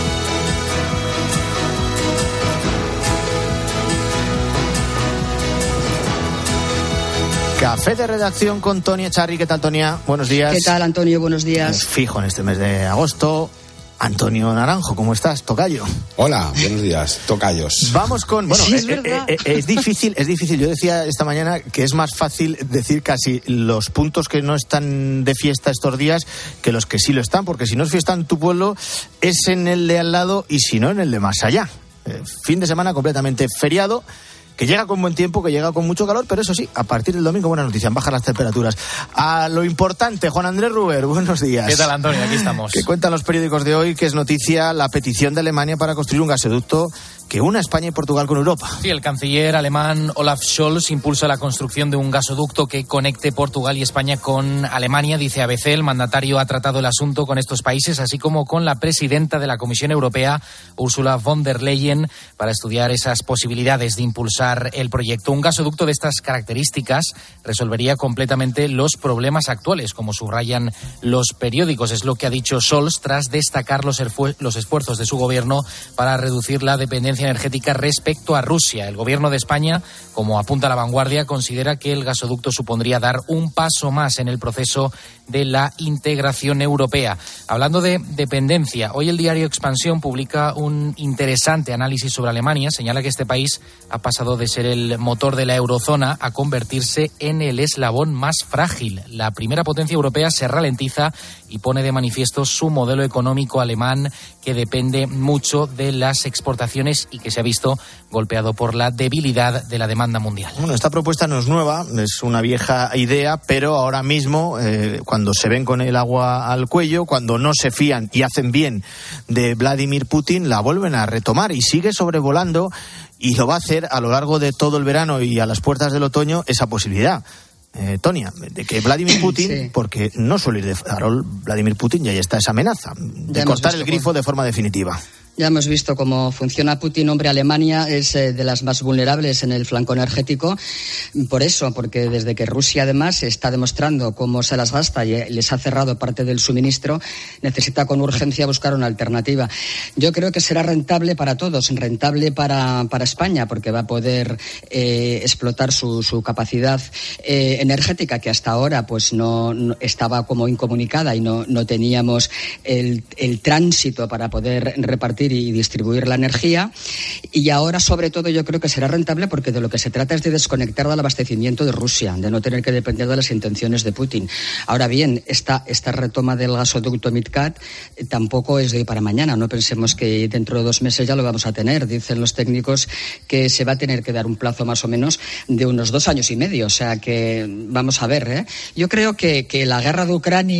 Café de redacción con Tonia Echarri. ¿Qué tal, Tonia? Buenos días. ¿Qué tal, Antonio? Buenos días. Fijo en este mes de agosto. Antonio Naranjo, ¿cómo estás, tocayo? Hola, buenos días, tocayos. Vamos con... Bueno, sí, es, eh, eh, eh, es difícil, es difícil. Yo decía esta mañana que es más fácil decir casi los puntos que no están de fiesta estos días que los que sí lo están, porque si no es fiesta en tu pueblo, es en el de al lado y si no, en el de más allá. Eh, fin de semana completamente feriado, que llega con buen tiempo, que llega con mucho calor, pero eso sí, a partir del domingo, buena noticia, bajan las temperaturas. A lo importante, Juan Andrés Ruber, buenos días. ¿Qué tal, Antonio? Aquí estamos. ¿Qué cuentan los periódicos de hoy? Que es noticia la petición de Alemania para construir un gasoducto que una España y Portugal con Europa. Sí, el canciller alemán Olaf Scholz impulsa la construcción de un gasoducto que conecte Portugal y España con Alemania, dice A B C. El mandatario ha tratado el asunto con estos países, así como con la presidenta de la Comisión Europea, Ursula von der Leyen, para estudiar esas posibilidades de impulsar el proyecto. Un gasoducto de estas características resolvería completamente los problemas actuales, como subrayan los periódicos. Es lo que ha dicho Scholz tras destacar los, los esfuerzos de su gobierno para reducir la dependencia energética respecto a Rusia. El gobierno de España, como apunta La Vanguardia, considera que el gasoducto supondría dar un paso más en el proceso de la integración europea. Hablando de dependencia, hoy el diario Expansión publica un interesante análisis sobre Alemania. Señala que este país ha pasado de ser el motor de la eurozona a convertirse en el eslabón más frágil. La primera potencia europea se ralentiza y pone de manifiesto su modelo económico alemán, que depende mucho de las exportaciones y que se ha visto golpeado por la debilidad de la demanda mundial. Bueno, esta propuesta no es nueva, es una vieja idea, pero ahora mismo, eh, cuando se ven con el agua al cuello, cuando no se fían y hacen bien de Vladimir Putin, la vuelven a retomar y sigue sobrevolando, y lo va a hacer a lo largo de todo el verano y a las puertas del otoño esa posibilidad. Eh, Tonia, de que Vladimir Putin, sí. porque no suele ir de farol Vladimir Putin, y ahí está esa amenaza de cortar el grifo de forma definitiva. Ya hemos visto cómo funciona Putin. Hombre, Alemania es eh, de las más vulnerables en el flanco energético. Por eso, porque desde que Rusia además está demostrando cómo se las gasta y les ha cerrado parte del suministro, necesita con urgencia buscar una alternativa. Yo creo que será rentable para todos, rentable para, para España, porque va a poder eh, explotar su, su capacidad eh, energética, que hasta ahora pues no, no estaba como incomunicada y no, no teníamos el, el tránsito para poder repartir y distribuir la energía. Y ahora, sobre todo, yo creo que será rentable porque de lo que se trata es de desconectar del abastecimiento de Rusia, de no tener que depender de las intenciones de Putin. Ahora bien, esta, esta retoma del gasoducto MidCat eh, tampoco es de hoy para mañana. No pensemos que dentro de dos meses ya lo vamos a tener. Dicen los técnicos que se va a tener que dar un plazo más o menos de unos dos años y medio. O sea que vamos a ver, ¿eh? Yo creo que, que la guerra de Ucrania,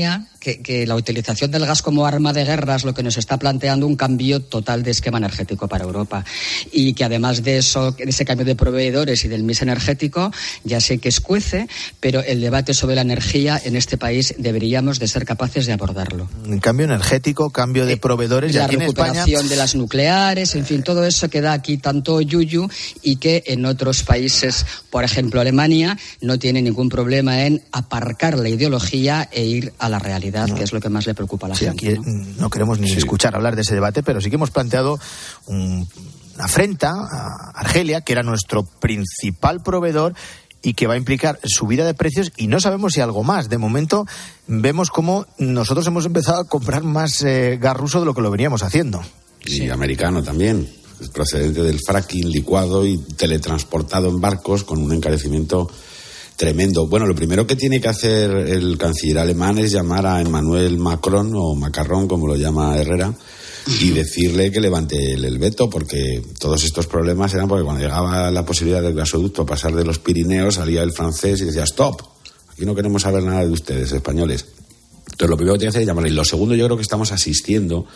que, que la utilización del gas como arma de guerra es lo que nos está planteando un cambio total de esquema energético para Europa. Y que además de eso, de ese cambio de proveedores y del mix energético, ya sé que escuece, pero el debate sobre la energía en este país deberíamos de ser capaces de abordarlo. Cambio energético, cambio de proveedores, la y aquí en recuperación España... de las nucleares, en fin, todo eso que da aquí tanto yuyu y que en otros países, por ejemplo Alemania, no tiene ningún problema en aparcar la ideología e ir a la realidad, no. que es lo que más le preocupa a la sí, gente. Aquí ¿no? no queremos ni sí. escuchar hablar de ese debate, pero sí que hemos planteado un, una afrenta a Argelia, que era nuestro principal proveedor, y que va a implicar subida de precios y no sabemos si algo más. De momento vemos cómo nosotros hemos empezado a comprar más eh, gas ruso de lo que lo veníamos haciendo. Y sí. americano también, es procedente del fracking, licuado y teletransportado en barcos con un encarecimiento tremendo. Bueno, lo primero que tiene que hacer el canciller alemán es llamar a Emmanuel Macron, o Macarrón, como lo llama Herrera, y decirle que levante el, el veto, porque todos estos problemas eran porque cuando llegaba la posibilidad del gasoducto pasar de los Pirineos, salía el francés y decía stop, aquí no queremos saber nada de ustedes, españoles. Entonces lo primero que tiene que hacer es llamarle. Y lo segundo, yo creo que estamos asistiendo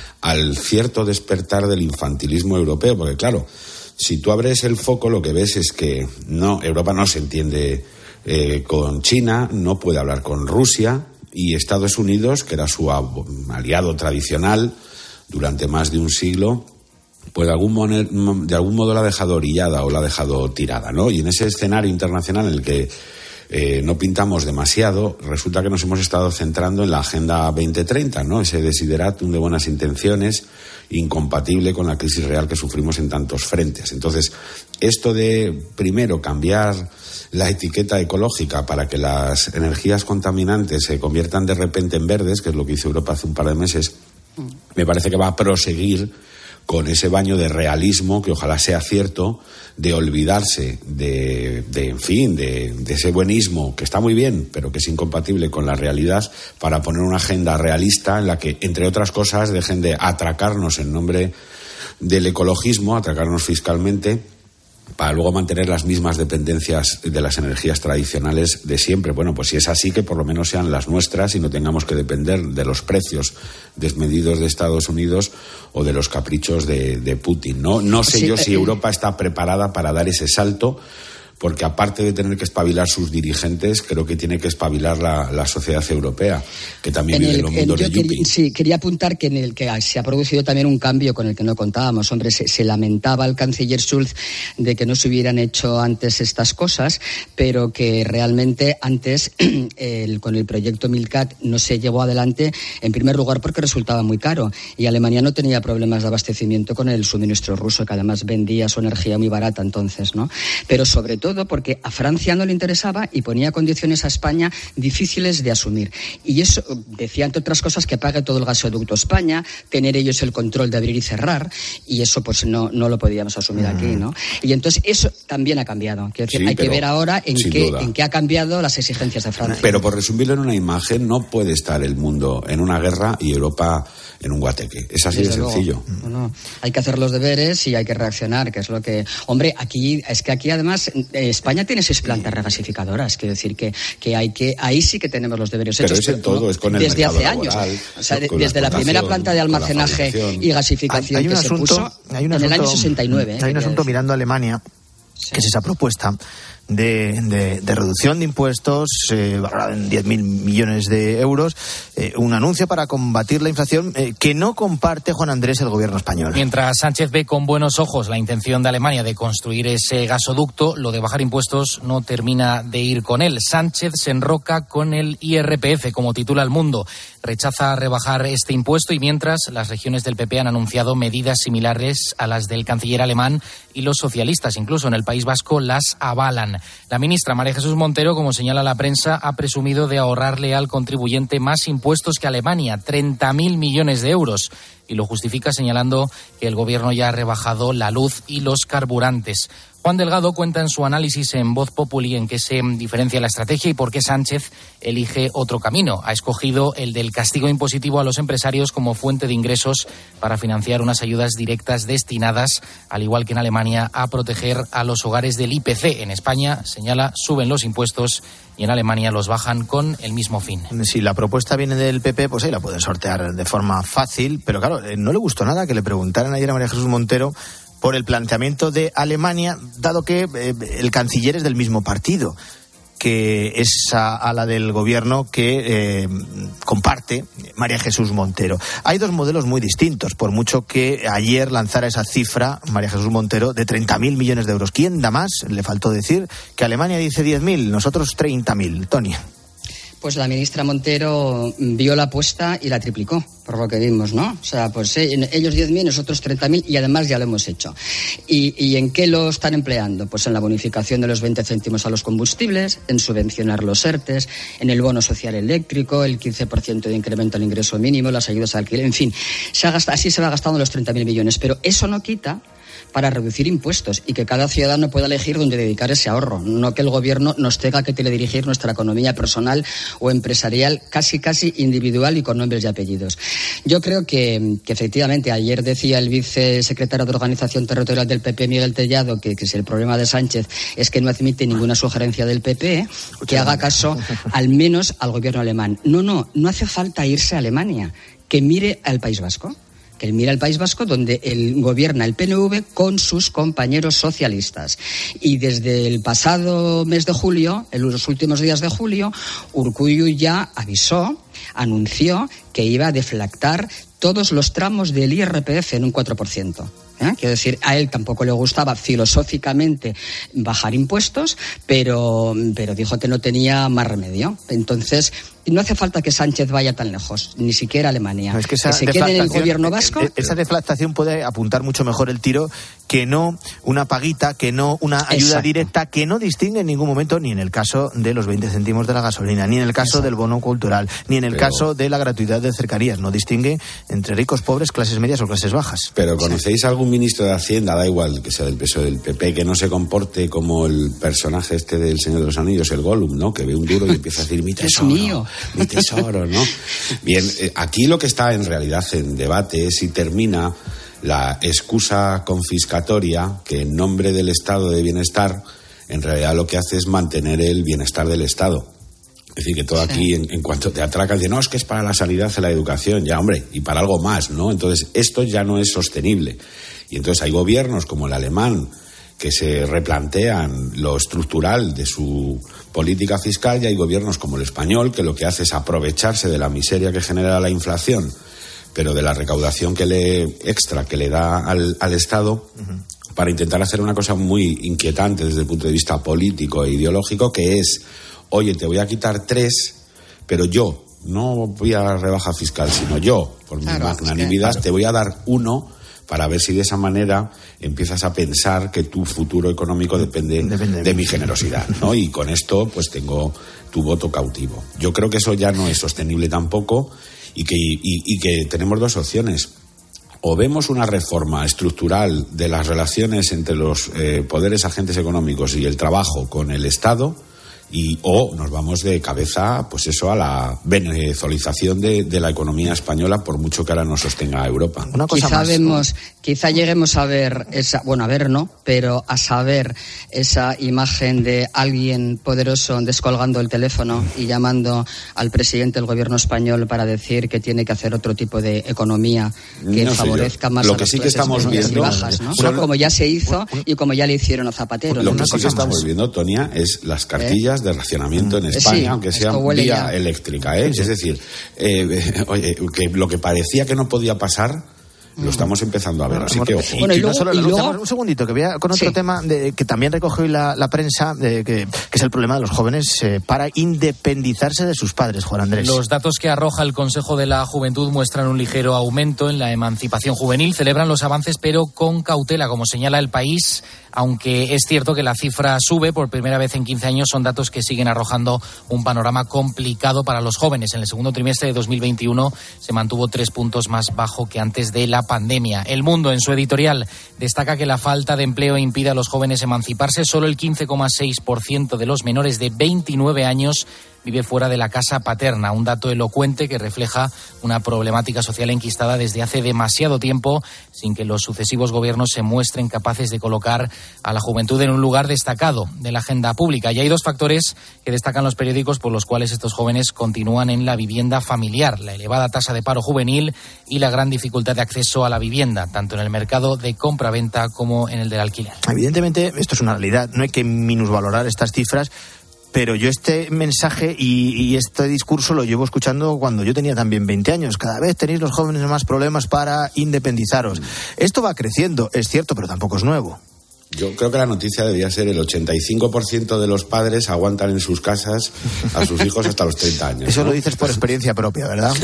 al cierto despertar del infantilismo europeo, porque claro, si tú abres el foco, lo que ves es que no, Europa no se entiende eh, con China, no puede hablar con Rusia, y Estados Unidos, que era su aliado tradicional durante más de un siglo, pues de algún, modo, de algún modo la ha dejado orillada o la ha dejado tirada, ¿no? Y en ese escenario internacional en el que eh, no pintamos demasiado, resulta que nos hemos estado centrando en la Agenda veinte treinta, ¿no? Ese desideratum de buenas intenciones incompatible con la crisis real que sufrimos en tantos frentes. Entonces, esto de, primero, cambiar la etiqueta ecológica para que las energías contaminantes se conviertan de repente en verdes, que es lo que hizo Europa hace un par de meses, me parece que va a proseguir con ese baño de realismo, que ojalá sea cierto, de olvidarse de, de en fin, de, de ese buenismo que está muy bien, pero que es incompatible con la realidad, para poner una agenda realista en la que, entre otras cosas, dejen de atracarnos en nombre del ecologismo, atracarnos fiscalmente, para luego mantener las mismas dependencias de las energías tradicionales de siempre. Bueno, pues si es así, que por lo menos sean las nuestras y no tengamos que depender de los precios desmedidos de Estados Unidos o de los caprichos de, de Putin. No, no sé sí, yo si Europa está preparada para dar ese salto, porque aparte de tener que espabilar sus dirigentes, creo que tiene que espabilar la, la sociedad europea, que también en vive el, en un mundo de yuppie. Quería, sí, quería apuntar que en el que se ha producido también un cambio con el que no contábamos. Hombre, se, se lamentaba el canciller Schulz de que no se hubieran hecho antes estas cosas, pero que realmente antes el, con el proyecto Milcat no se llevó adelante, en primer lugar porque resultaba muy caro, y Alemania no tenía problemas de abastecimiento con el suministro ruso, que además vendía su energía muy barata entonces, ¿no? Pero sobre todo porque a Francia no le interesaba y ponía condiciones a España difíciles de asumir. Y eso decía, entre otras cosas, que pague todo el gasoducto España, tener ellos el control de abrir y cerrar, y eso pues no, no lo podíamos asumir mm. aquí, ¿no? Y entonces eso también ha cambiado. Quiero decir, sí, hay que ver ahora en qué, en qué ha cambiado las exigencias de Francia. Pero por resumirlo en una imagen, no puede estar el mundo en una guerra y Europa en un guateque. Es así Desde de sencillo. No, no. Hay que hacer los deberes y hay que reaccionar, que es lo que... Hombre, aquí es que aquí además... Eh, España tiene seis plantas regasificadoras, quiero decir que, que hay que ahí sí que tenemos los deberes pero hechos. Es en todo, ¿no? es con el desde hace laboral, años, o sea, de, desde la primera planta de almacenaje y gasificación hay, hay que asunto, se puso hay un en asunto, el año sesenta y nueve. Hay eh, un asunto decir. mirando a Alemania, sí. que es esa propuesta de, de, de reducción de impuestos, eh, valorada en diez mil millones de euros, eh, un anuncio para combatir la inflación eh, que no comparte, Juan Andrés, el gobierno español. Mientras Sánchez ve con buenos ojos la intención de Alemania de construir ese gasoducto, lo de bajar impuestos no termina de ir con él. Sánchez se enroca con el I R P F, como titula El Mundo. Rechaza rebajar este impuesto y mientras las regiones del P P han anunciado medidas similares a las del canciller alemán y los socialistas, incluso en el País Vasco, las avalan. La ministra María Jesús Montero, como señala la prensa, ha presumido de ahorrarle al contribuyente más impuestos que Alemania, treinta mil millones de euros. y lo justifica señalando que el gobierno ya ha rebajado la luz y los carburantes. Juan Delgado cuenta en su análisis en Voz Populi en qué se diferencia la estrategia y por qué Sánchez elige otro camino. Ha escogido el del castigo impositivo a los empresarios como fuente de ingresos para financiar unas ayudas directas destinadas, al igual que en Alemania, a proteger a los hogares del I P C. En España, señala, suben los impuestos y en Alemania los bajan con el mismo fin. Si la propuesta viene del P P, pues ahí la pueden sortear de forma fácil, pero claro, no le gustó nada que le preguntaran ayer a María Jesús Montero por el planteamiento de Alemania, dado que eh, el canciller es del mismo partido que esa ala del gobierno que eh, comparte María Jesús Montero. Hay dos modelos muy distintos, por mucho que ayer lanzara esa cifra María Jesús Montero de treinta mil millones de euros. ¿Quién da más? Le faltó decir que Alemania dice diez mil, nosotros treinta mil. Tony. Pues la ministra Montero vio la apuesta y la triplicó, por lo que vimos, ¿no? O sea, pues eh, ellos diez mil, nosotros treinta mil y además ya lo hemos hecho. ¿Y, ¿Y en qué lo están empleando? Pues en la bonificación de los veinte céntimos a los combustibles, en subvencionar los ERTES, en el bono social eléctrico, el quince por ciento de incremento al ingreso mínimo, las ayudas al alquiler, en fin, se ha gastado, así se va gastando los treinta mil millones. Pero eso no quita para reducir impuestos y que cada ciudadano pueda elegir dónde dedicar ese ahorro, no que el gobierno nos tenga que teledirigir nuestra economía personal o empresarial casi casi individual y con nombres y apellidos. Yo creo que, que efectivamente ayer decía el vicesecretario de Organización Territorial del P P, Miguel Tellado, que, que si el problema de Sánchez es que no admite ninguna sugerencia del P P, que haga caso al menos al gobierno alemán. No, no, no hace falta irse a Alemania, que mire al País Vasco. Que él mira el País Vasco, donde él gobierna el P N V con sus compañeros socialistas. Y desde el pasado mes de julio, en los últimos días de julio, Urkullu ya avisó, anunció que iba a deflactar todos los tramos del I R P F en un cuatro por ciento. ¿Eh? Quiero decir, a él tampoco le gustaba filosóficamente bajar impuestos, pero, pero dijo que no tenía más remedio. Entonces, no hace falta que Sánchez vaya tan lejos, ni siquiera Alemania. No, es que, esa que se quede en el gobierno vasco. Esa deflactación puede apuntar mucho mejor el tiro que no una paguita, que no una ayuda Exacto. directa, que no distingue en ningún momento, ni en el caso de los veinte céntimos de la gasolina, ni en el caso Exacto. del bono cultural, ni en el pero... caso de la gratuidad de cercanías. No distingue entre ricos, pobres, clases medias o clases bajas. Pero ¿conocéis sí. algún ministro de Hacienda, da igual que sea del P S O E o del P P, que no se comporte como el personaje este del Señor de los Anillos, el Gollum, ¿no? Que ve un duro y empieza a decir mi tesoro, es mío. mi tesoro, ¿no? Bien, eh, aquí lo que está en realidad en debate es si termina la excusa confiscatoria que en nombre del Estado de Bienestar en realidad lo que hace es mantener el bienestar del Estado. Es decir, que todo sí. aquí, en, en cuanto te atracan, de no, es que es para la sanidad y la educación, ya, hombre, y para algo más, ¿no? Entonces, esto ya no es sostenible. Y entonces hay gobiernos como el alemán que se replantean lo estructural de su política fiscal y hay gobiernos como el español que lo que hace es aprovecharse de la miseria que genera la inflación, pero de la recaudación que le extra que le da al, al Estado uh-huh. para intentar hacer una cosa muy inquietante desde el punto de vista político e ideológico, que es, oye, te voy a quitar tres, pero yo, no voy a rebaja fiscal, sino yo, por mi claro, magnanimidad, es que, claro. te voy a dar uno para ver si de esa manera empiezas a pensar que tu futuro económico depende, depende de, de mi generosidad, ¿no? Y con esto, pues tengo tu voto cautivo. Yo creo que eso ya no es sostenible tampoco y que, y, y que tenemos dos opciones. O vemos una reforma estructural de las relaciones entre los eh, poderes agentes económicos y el trabajo con el Estado, y o nos vamos de cabeza, pues eso, a la venezolización de, de la economía española, por mucho que ahora no sostenga a Europa. Una cosa quizá más, vemos, quizá lleguemos a ver esa, bueno, a ver no, pero a saber esa imagen de alguien poderoso descolgando el teléfono y llamando al presidente del gobierno español para decir que tiene que hacer otro tipo de economía que no favorezca más lo a que las sí que estamos viendo, bajas, ¿no? Son, como ya se hizo y como ya le hicieron a Zapatero. Lo ¿no? que sí que estamos más. viendo, Tonia, es las cartillas ¿Eh? de racionamiento en España, sí, aunque sea vía ya. eléctrica, ¿eh? Sí, sí. Es decir, eh, oye, que lo que parecía que no podía pasar, lo estamos empezando a ver, así que ojo. Y, bueno, y, y luego, no solo, y luego... un segundito, que voy a, con otro sí. tema de, que también recoge hoy la, la prensa, de, que, que es el problema de los jóvenes eh, para independizarse de sus padres, Juan Andrés. Los datos que arroja el Consejo de la Juventud muestran un ligero aumento en la emancipación juvenil, celebran los avances pero con cautela, como señala El País, aunque es cierto que la cifra sube por primera vez en quince años, son datos que siguen arrojando un panorama complicado para los jóvenes. En el segundo trimestre de dos mil veintiuno se mantuvo tres puntos más bajo que antes de la pandemia. El Mundo, en su editorial, destaca que la falta de empleo impide a los jóvenes emanciparse. Solo el quince coma seis por ciento de los menores de veintinueve años vive fuera de la casa paterna, un dato elocuente que refleja una problemática social enquistada desde hace demasiado tiempo, sin que los sucesivos gobiernos se muestren capaces de colocar a la juventud en un lugar destacado de la agenda pública. Y hay dos factores que destacan los periódicos por los cuales estos jóvenes continúan en la vivienda familiar: la elevada tasa de paro juvenil y la gran dificultad de acceso a la vivienda, tanto en el mercado de compra-venta como en el del alquiler. Evidentemente, esto es una realidad, no hay que minusvalorar estas cifras. Pero yo este mensaje y, y este discurso lo llevo escuchando cuando yo tenía también veinte años. Cada vez tenéis los jóvenes más problemas para independizaros. Esto va creciendo, es cierto, pero tampoco es nuevo. Yo creo que la noticia debía ser el ochenta y cinco por ciento de los padres aguantan en sus casas a sus hijos hasta los treinta años. Eso ¿no? Lo dices por experiencia propia, ¿verdad?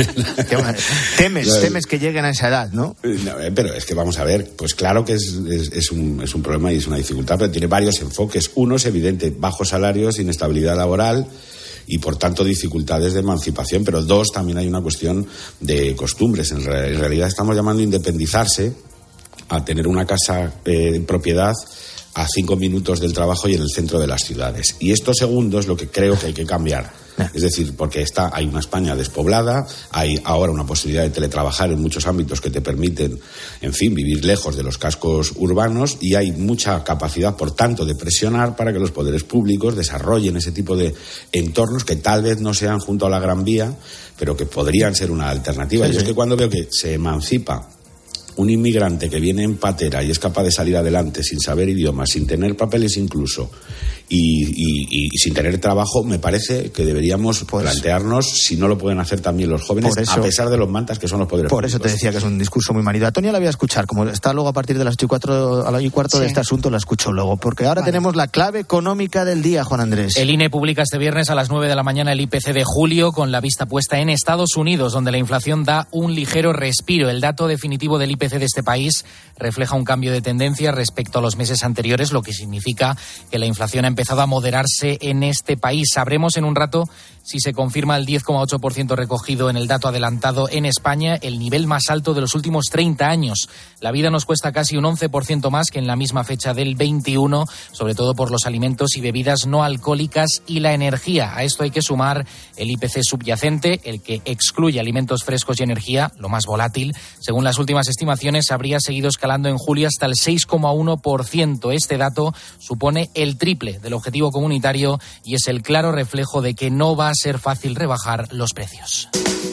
temes, temes que lleguen a esa edad, ¿no? No, pero es que vamos a ver, pues claro que es, es, es, un, es un problema y es una dificultad, pero tiene varios enfoques. Uno es evidente, bajos salarios, inestabilidad laboral y por tanto dificultades de emancipación, pero dos, también hay una cuestión de costumbres. En, re, en realidad estamos llamando a independizarse a tener una casa eh, en propiedad a cinco minutos del trabajo y en el centro de las ciudades. Y esto segundo es lo que creo que hay que cambiar. Es decir, porque está, hay una España despoblada, hay ahora una posibilidad de teletrabajar en muchos ámbitos que te permiten, en fin, vivir lejos de los cascos urbanos, y hay mucha capacidad, por tanto, de presionar para que los poderes públicos desarrollen ese tipo de entornos que tal vez no sean junto a la Gran Vía, pero que podrían ser una alternativa. Sí, Yo sí. es que cuando veo que se emancipa un inmigrante que viene en patera y es capaz de salir adelante sin saber idiomas, sin tener papeles incluso, y, y, y sin tener trabajo, me parece que deberíamos pues, plantearnos si no lo pueden hacer también los jóvenes, eso, a pesar de los mantas que son los poderes por públicos. Eso te decía que es un discurso muy manido. A Tonia la voy a escuchar, como está luego a partir de las ocho y cuatro, a las ocho y cuarto sí. de este asunto, la escucho luego, porque ahora vale. tenemos la clave económica del día, Juan Andrés. El I N E publica este viernes a las nueve de la mañana el I P C de julio, con la vista puesta en Estados Unidos, donde la inflación da un ligero respiro. El dato definitivo del I P C de este país refleja un cambio de tendencia respecto a los meses anteriores, lo que significa que la inflación ha empezado a moderarse en este país. Sabremos en un rato si se confirma el diez coma ocho por ciento recogido en el dato adelantado en España, el nivel más alto de los últimos treinta años. La vida nos cuesta casi un once por ciento más que en la misma fecha del veintiuno, sobre todo por los alimentos y bebidas no alcohólicas y la energía. A esto hay que sumar el I P C subyacente, el que excluye alimentos frescos y energía, lo más volátil. Según las últimas estimaciones, habría seguido escalando en julio hasta el seis coma uno por ciento. Este dato supone el triple del objetivo comunitario y es el claro reflejo de que no va a ser fácil rebajar los precios.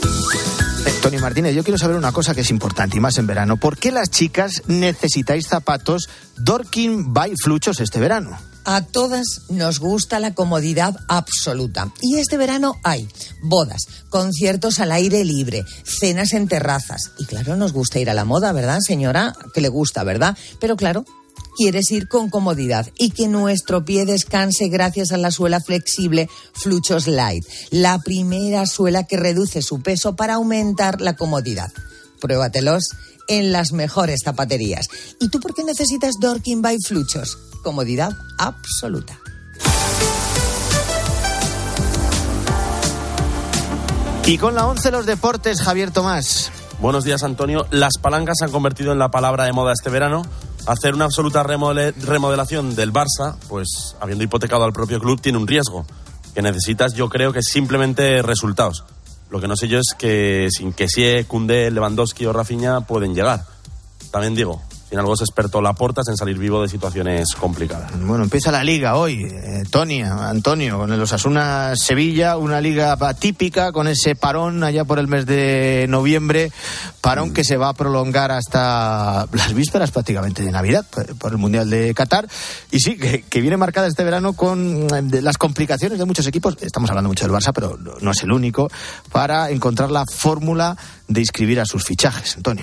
Tony Martínez, yo quiero saber una cosa que es importante y más en verano. ¿Por qué las chicas necesitáis zapatos Dorking by Fluchos este verano? A todas nos gusta la comodidad absoluta. Y este verano hay bodas, conciertos al aire libre, cenas en terrazas. Y claro, nos gusta ir a la moda, ¿verdad, señora? Que le gusta, ¿verdad? Pero claro, quieres ir con comodidad y que nuestro pie descanse gracias a la suela flexible Fluchos Light, la primera suela que reduce su peso para aumentar la comodidad. Pruébatelos en las mejores zapaterías. ¿Y tú por qué necesitas Dorking by Fluchos? Comodidad absoluta. Y con la once los deportes, Javier Tomás. Buenos días, Antonio. Las palancas se han convertido en la palabra de moda este verano. Hacer una absoluta remodel- remodelación del Barça, pues habiendo hipotecado al propio club, tiene un riesgo. Que necesitas, yo creo, que simplemente resultados. Lo que no sé yo es que sin que Kessie, Koundé, Lewandowski o Rafinha pueden llegar. También digo, sin algo es experto Laportas en salir vivo de situaciones complicadas. Bueno, empieza la liga hoy, eh, Tony, Antonio, con el Osasuna Sevilla, una liga típica con ese parón allá por el mes de noviembre, parón mm. que se va a prolongar hasta las vísperas prácticamente de Navidad por el Mundial de Qatar, y sí, que, que viene marcada este verano con eh, las complicaciones de muchos equipos, estamos hablando mucho del Barça, pero no, no es el único, para encontrar la fórmula de inscribir a sus fichajes, Antonio.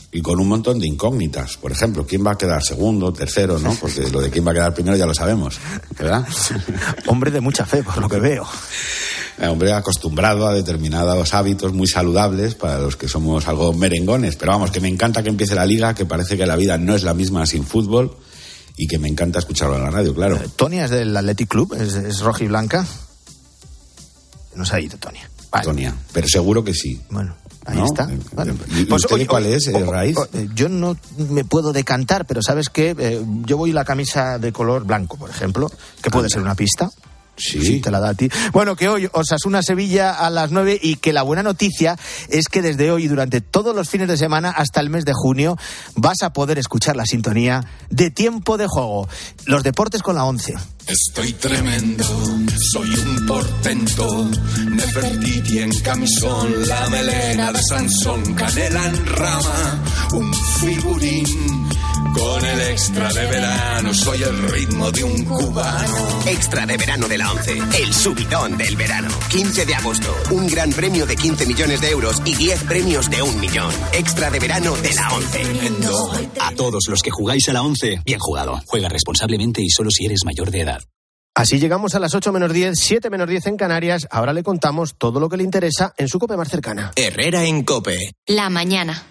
y con un montón de incógnitas. Por ejemplo, ¿quién va a quedar segundo, tercero, no? Porque lo de quién va a quedar primero ya lo sabemos, ¿verdad? Hombre de mucha fe, por lo que veo. Hombre acostumbrado a determinados hábitos muy saludables para los que somos algo merengones. Pero vamos, que me encanta que empiece la Liga, que parece que la vida no es la misma sin fútbol y que me encanta escucharlo en la radio, claro. Eh, Tonia es del Athletic Club, es, es roja y blanca. Nos ha ido Tonia. Vale. Tonia, pero seguro que sí. Bueno, ahí ¿no? está. Vale. ¿Y pues, usted oye, cuál oye, es, eh, o, Raíz? O, yo no me puedo decantar, pero ¿sabes qué? Eh, yo voy la camisa de color blanco, por ejemplo, que puede Anda. ser una pista. Sí. sí, te la da a ti. Bueno, que hoy Osasuna-Sevilla a las nueve y que la buena noticia es que desde hoy y durante todos los fines de semana hasta el mes de junio vas a poder escuchar la sintonía de Tiempo de Juego. Los deportes con la once. Estoy tremendo, soy un portento, Nefertiti en camisón, la melena de Sansón, canela en rama, un figurín, con el extra de verano, soy el ritmo de un cubano. Extra de verano de la once, el subidón del verano. quince de agosto, un gran premio de quince millones de euros y diez premios de un millón. Extra de verano de la once. A todos los que jugáis a la once, bien jugado. Juega responsablemente y solo si eres mayor de edad. Así llegamos a las ocho menos diez, siete menos diez en Canarias. Ahora le contamos todo lo que le interesa en su COPE más cercana. Herrera en COPE. La mañana.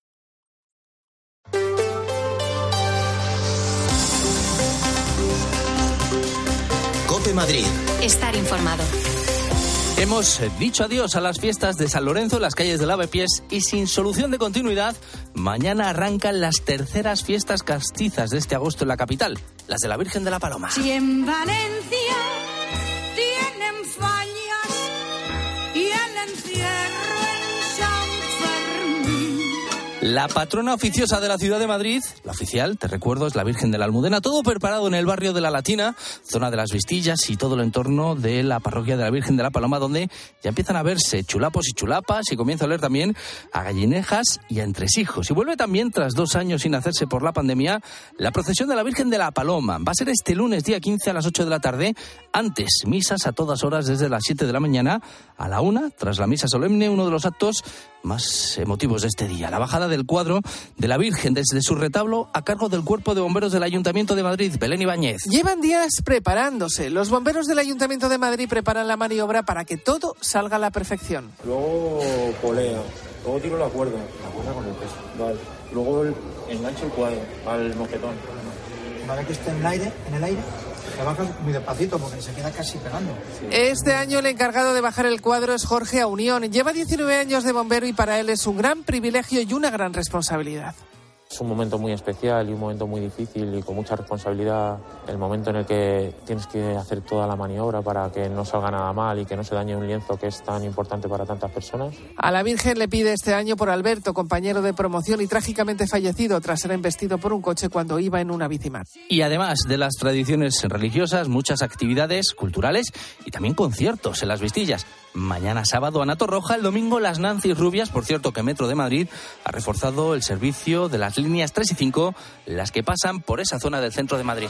COPE Madrid. Estar informado. Hemos dicho adiós a las fiestas de San Lorenzo en las calles del Lavapiés y sin solución de continuidad, mañana arrancan las terceras fiestas castizas de este agosto en la capital, las de la Virgen de la Paloma. Si en Valencia tienen fallas y el encierro en San Fermín. La patrona oficiosa de la ciudad de Madrid, la oficial, te recuerdo, es la Virgen de la Almudena, todo preparado en el barrio de la Latina, zona de las Vistillas y todo el entorno de la parroquia de la Virgen de la Paloma, donde ya empiezan a verse chulapos y chulapas y comienza a oler también a gallinejas y a entresijos. Y vuelve también, tras dos años sin hacerse por la pandemia, la procesión de la Virgen de la Paloma. Va a ser este lunes, día quince, a las ocho de la tarde. Antes, misas a todas horas desde las siete de la mañana a la una, tras la misa solemne, uno de los actos más emotivos de este día. La bajada del cuadro de la Virgen desde su retablo a cargo del Cuerpo de Bomberos del Ayuntamiento de Madrid, Belén Ibáñez. Llevan días preparándose. Los bomberos del Ayuntamiento de Madrid preparan la maniobra para que todo salga a la perfección. Luego polea, luego tiro la cuerda, la cuerda con el peso, vale. Luego el, engancho el cuadro al mosquetón. Una vez que esté en el aire, en el aire, se baja muy despacito porque se queda casi pegando. Este año el encargado de bajar el cuadro es Jorge Aunión. Lleva diecinueve años de bombero y para él es un gran privilegio y una gran responsabilidad. Es un momento muy especial y un momento muy difícil y con mucha responsabilidad. El momento en el que tienes que hacer toda la maniobra para que no salga nada mal y que no se dañe un lienzo que es tan importante para tantas personas. A la Virgen le pide este año por Alberto, compañero de promoción y trágicamente fallecido tras ser embestido por un coche cuando iba en una bicimar. Y además de las tradiciones religiosas, muchas actividades culturales y también conciertos en las Vistillas. Mañana sábado Ana Torroja, el domingo las Nancy Rubias. Por cierto que Metro de Madrid ha reforzado el servicio de las líneas tres y cinco, las que pasan por esa zona del centro de Madrid.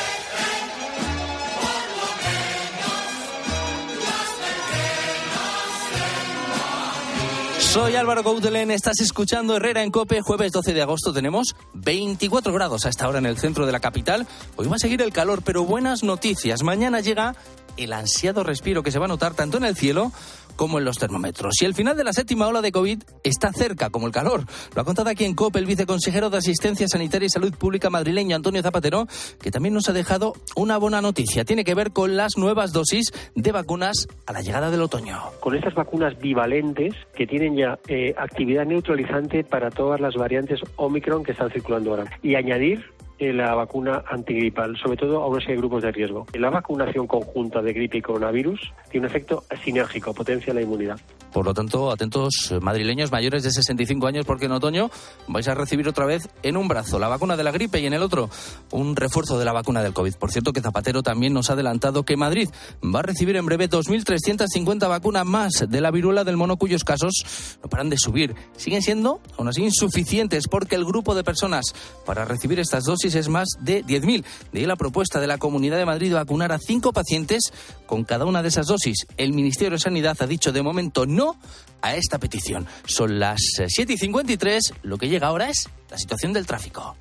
Soy Álvaro Coudelén, estás escuchando Herrera en COPE. Jueves doce de agosto tenemos veinticuatro grados a esta hora en el centro de la capital. Hoy va a seguir el calor, pero buenas noticias. Mañana llega el ansiado respiro que se va a notar tanto en el cielo como en los termómetros. Y el final de la séptima ola de COVID está cerca, como el calor. Lo ha contado aquí en COPE el viceconsejero de Asistencia Sanitaria y Salud Pública madrileño, Antonio Zapatero, que también nos ha dejado una buena noticia. Tiene que ver con las nuevas dosis de vacunas a la llegada del otoño. Con estas vacunas bivalentes que tienen ya eh, actividad neutralizante para todas las variantes Omicron que están circulando ahora. Y añadir la vacuna antigripal, sobre todo a una serie de grupos de riesgo. La vacunación conjunta de gripe y coronavirus tiene un efecto sinérgico, potencia la inmunidad. Por lo tanto, atentos madrileños mayores de sesenta y cinco años, porque en otoño vais a recibir otra vez en un brazo la vacuna de la gripe y en el otro un refuerzo de la vacuna del COVID. Por cierto que Zapatero también nos ha adelantado que Madrid va a recibir en breve dos mil trescientas cincuenta vacunas más de la viruela del mono, cuyos casos no paran de subir. Siguen siendo aún así insuficientes porque el grupo de personas para recibir estas dosis es más de diez mil. De ahí la propuesta de la Comunidad de Madrid de vacunar a cinco pacientes con cada una de esas dosis. El Ministerio de Sanidad ha dicho de momento no no a esta petición. Son las siete y cincuenta y tres, lo que llega ahora es la situación del tráfico.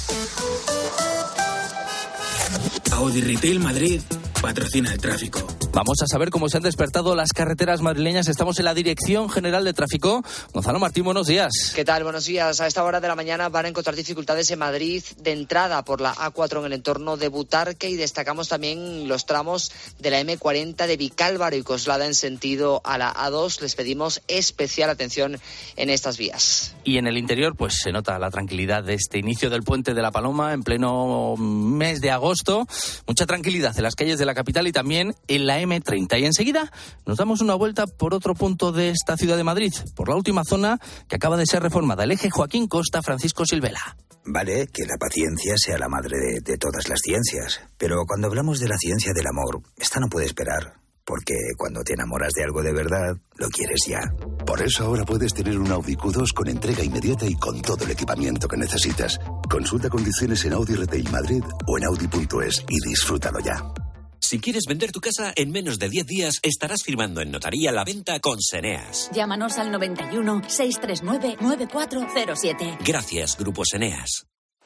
Audi Retail Madrid patrocina el tráfico. Vamos a saber cómo se han despertado las carreteras madrileñas. Estamos en la Dirección General de Tráfico. Gonzalo Martín, buenos días. ¿Qué tal? Buenos días. A esta hora de la mañana van a encontrar dificultades en Madrid de entrada por la A cuatro en el entorno de Butarque, y destacamos también los tramos de la eme cuarenta de Vicálvaro y Coslada en sentido a la A dos. Les pedimos especial atención en estas vías. Y en el interior pues se nota la tranquilidad de este inicio del Puente de la Paloma en pleno mes de agosto. Mucha tranquilidad en las calles de la capital y también en la eme treinta. Y enseguida nos damos una vuelta por otro punto de esta ciudad de Madrid, por la última zona que acaba de ser reformada, el eje Joaquín Costa Francisco Silvela. Vale, que la paciencia sea la madre de, de todas las ciencias, pero cuando hablamos de la ciencia del amor, esta no puede esperar. Porque cuando te enamoras de algo de verdad, lo quieres ya. Por eso ahora puedes tener un Audi Q dos con entrega inmediata y con todo el equipamiento que necesitas. Consulta condiciones en Audi Retail Madrid o en audi punto es y disfrútalo ya. Si quieres vender tu casa, en menos de diez días estarás firmando en notaría la venta con Seneas. Llámanos al noventa y uno, seiscientos treinta y nueve, noventa y cuatro cero siete. Gracias, Grupo Seneas.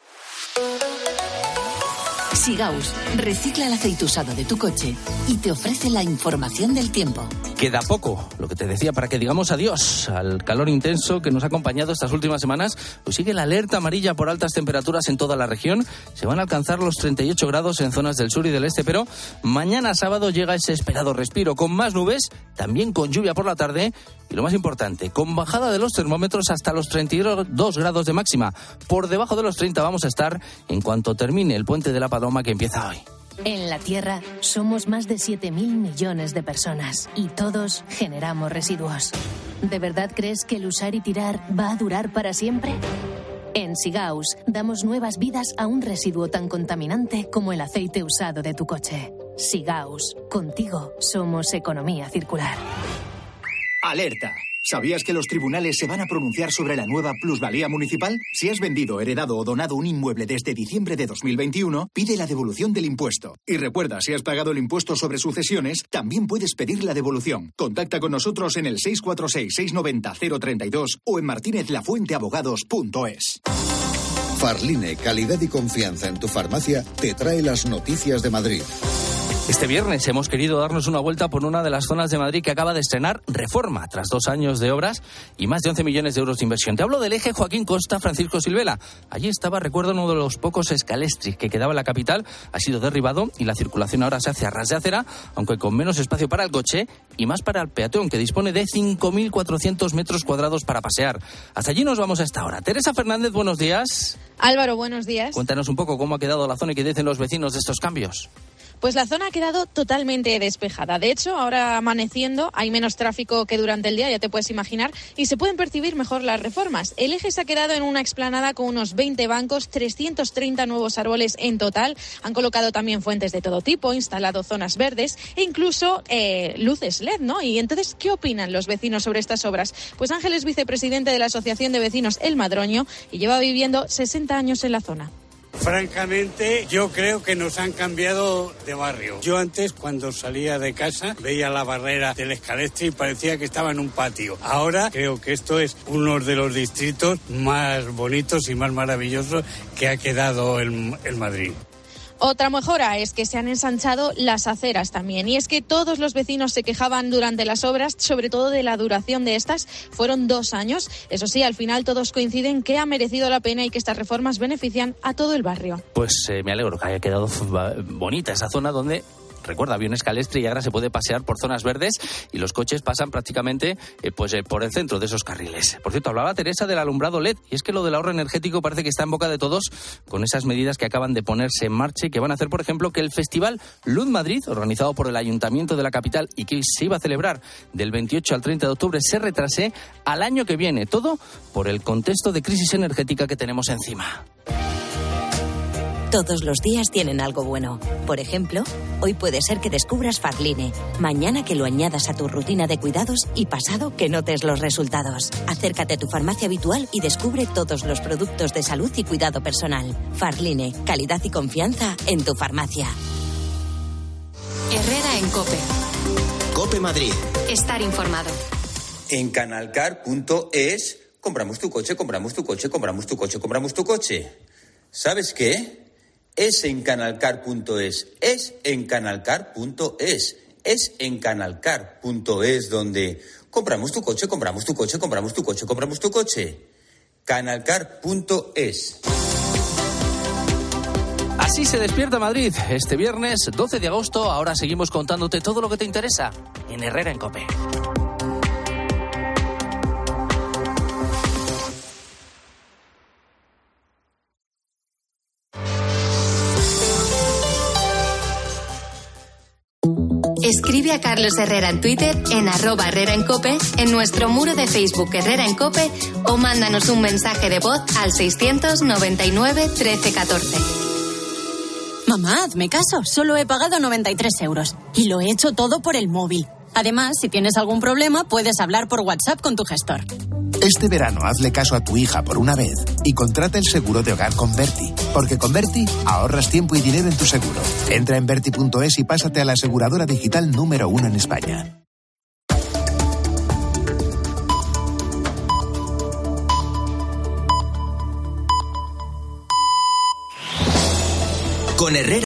Sigaus recicla el aceite usado de tu coche y te ofrece la información del tiempo. Queda poco, lo que te decía, para que digamos adiós al calor intenso que nos ha acompañado estas últimas semanas. Pues sigue la alerta amarilla por altas temperaturas en toda la región. Se van a alcanzar los treinta y ocho grados en zonas del sur y del este, pero mañana sábado llega ese esperado respiro, con más nubes, también con lluvia por la tarde y, lo más importante, con bajada de los termómetros hasta los treinta y dos grados de máxima. Por debajo de los treinta vamos a estar en cuanto termine el Puente de la Paloma, que empieza hoy. En la Tierra somos más de siete mil millones de personas y todos generamos residuos. ¿De verdad crees que el usar y tirar va a durar para siempre? En Sigaus damos nuevas vidas a un residuo tan contaminante como el aceite usado de tu coche. Sigaus, contigo somos economía circular. ¡Alerta! ¿Sabías que los tribunales se van a pronunciar sobre la nueva plusvalía municipal? Si has vendido, heredado o donado un inmueble desde diciembre de dos mil veintiuno, pide la devolución del impuesto. Y recuerda, si has pagado el impuesto sobre sucesiones, también puedes pedir la devolución. Contacta con nosotros en el seis cuatro seis, seis nueve cero, cero tres dos o en martinez lafuente abogados punto es. Farline, calidad y confianza en tu farmacia, te trae las noticias de Madrid. Este viernes hemos querido darnos una vuelta por una de las zonas de Madrid que acaba de estrenar reforma tras dos años de obras y más de once millones de euros de inversión. Te hablo del eje Joaquín Costa Francisco Silvela. Allí estaba, recuerdo, uno de los pocos escalestris que quedaba en la capital. Ha sido derribado y la circulación ahora se hace a ras de acera, aunque con menos espacio para el coche y más para el peatón, que dispone de cinco mil cuatrocientos metros cuadrados para pasear. Hasta allí nos vamos a esta hora. Teresa Fernández, buenos días. Álvaro, buenos días. Cuéntanos un poco cómo ha quedado la zona y qué dicen los vecinos de estos cambios. Pues la zona ha quedado totalmente despejada. De hecho, ahora amaneciendo hay menos tráfico que durante el día, ya te puedes imaginar, y se pueden percibir mejor las reformas. El eje se ha quedado en una explanada con unos veinte bancos, trescientos treinta nuevos árboles en total. Han colocado también fuentes de todo tipo, instalado zonas verdes e incluso eh, luces L E D, ¿no? Y entonces, ¿qué opinan los vecinos sobre estas obras? Pues Ángel es vicepresidente de la Asociación de Vecinos El Madroño y lleva viviendo sesenta años en la zona. Francamente, yo creo que nos han cambiado de barrio. Yo antes, cuando salía de casa, veía la barrera del Escalestri y parecía que estaba en un patio. Ahora creo que esto es uno de los distritos más bonitos y más maravillosos que ha quedado en, en Madrid. Otra mejora es que se han ensanchado las aceras también. Y es que todos los vecinos se quejaban durante las obras, sobre todo de la duración de estas. Fueron dos años. Eso sí, al final todos coinciden que ha merecido la pena y que estas reformas benefician a todo el barrio. Pues eh, me alegro que haya quedado bonita esa zona donde... Recuerda, había un escalestre y ahora se puede pasear por zonas verdes y los coches pasan prácticamente eh, pues eh, por el centro de esos carriles. Por cierto, hablaba Teresa del alumbrado L E D y es que lo del ahorro energético parece que está en boca de todos con esas medidas que acaban de ponerse en marcha y que van a hacer, por ejemplo, que el Festival Luz Madrid, organizado por el Ayuntamiento de la capital y que se iba a celebrar del veintiocho al treinta de octubre, se retrase al año que viene. Todo por el contexto de crisis energética que tenemos encima. Todos los días tienen algo bueno. Por ejemplo, hoy puede ser que descubras Farline, mañana que lo añadas a tu rutina de cuidados y pasado que notes los resultados. Acércate a tu farmacia habitual y descubre todos los productos de salud y cuidado personal. Farline, calidad y confianza en tu farmacia. Herrera en COPE. COPE Madrid. Estar informado. En canalcar punto es compramos tu coche, compramos tu coche, compramos tu coche, compramos tu coche. ¿Sabes qué? Es en canalcar punto es, es en canalcar punto es, es en canalcar punto es donde compramos tu coche, compramos tu coche, compramos tu coche, compramos tu coche. canalcar punto es. Así se despierta Madrid este viernes doce de agosto. Ahora seguimos contándote todo lo que te interesa en Herrera en COPE. Escribe a Carlos Herrera en Twitter, en arroba Herrera en COPE, en nuestro muro de Facebook Herrera en COPE o mándanos un mensaje de voz al seiscientos noventa y nueve trece catorce. Mamá, hazme caso, solo he pagado noventa y tres euros y lo he hecho todo por el móvil. Además, si tienes algún problema, puedes hablar por WhatsApp con tu gestor. Este verano hazle caso a tu hija por una vez y contrata el seguro de hogar con Berti. Porque con Berti ahorras tiempo y dinero en tu seguro. Entra en berti punto es y pásate a la aseguradora digital número uno en España. Con Herrera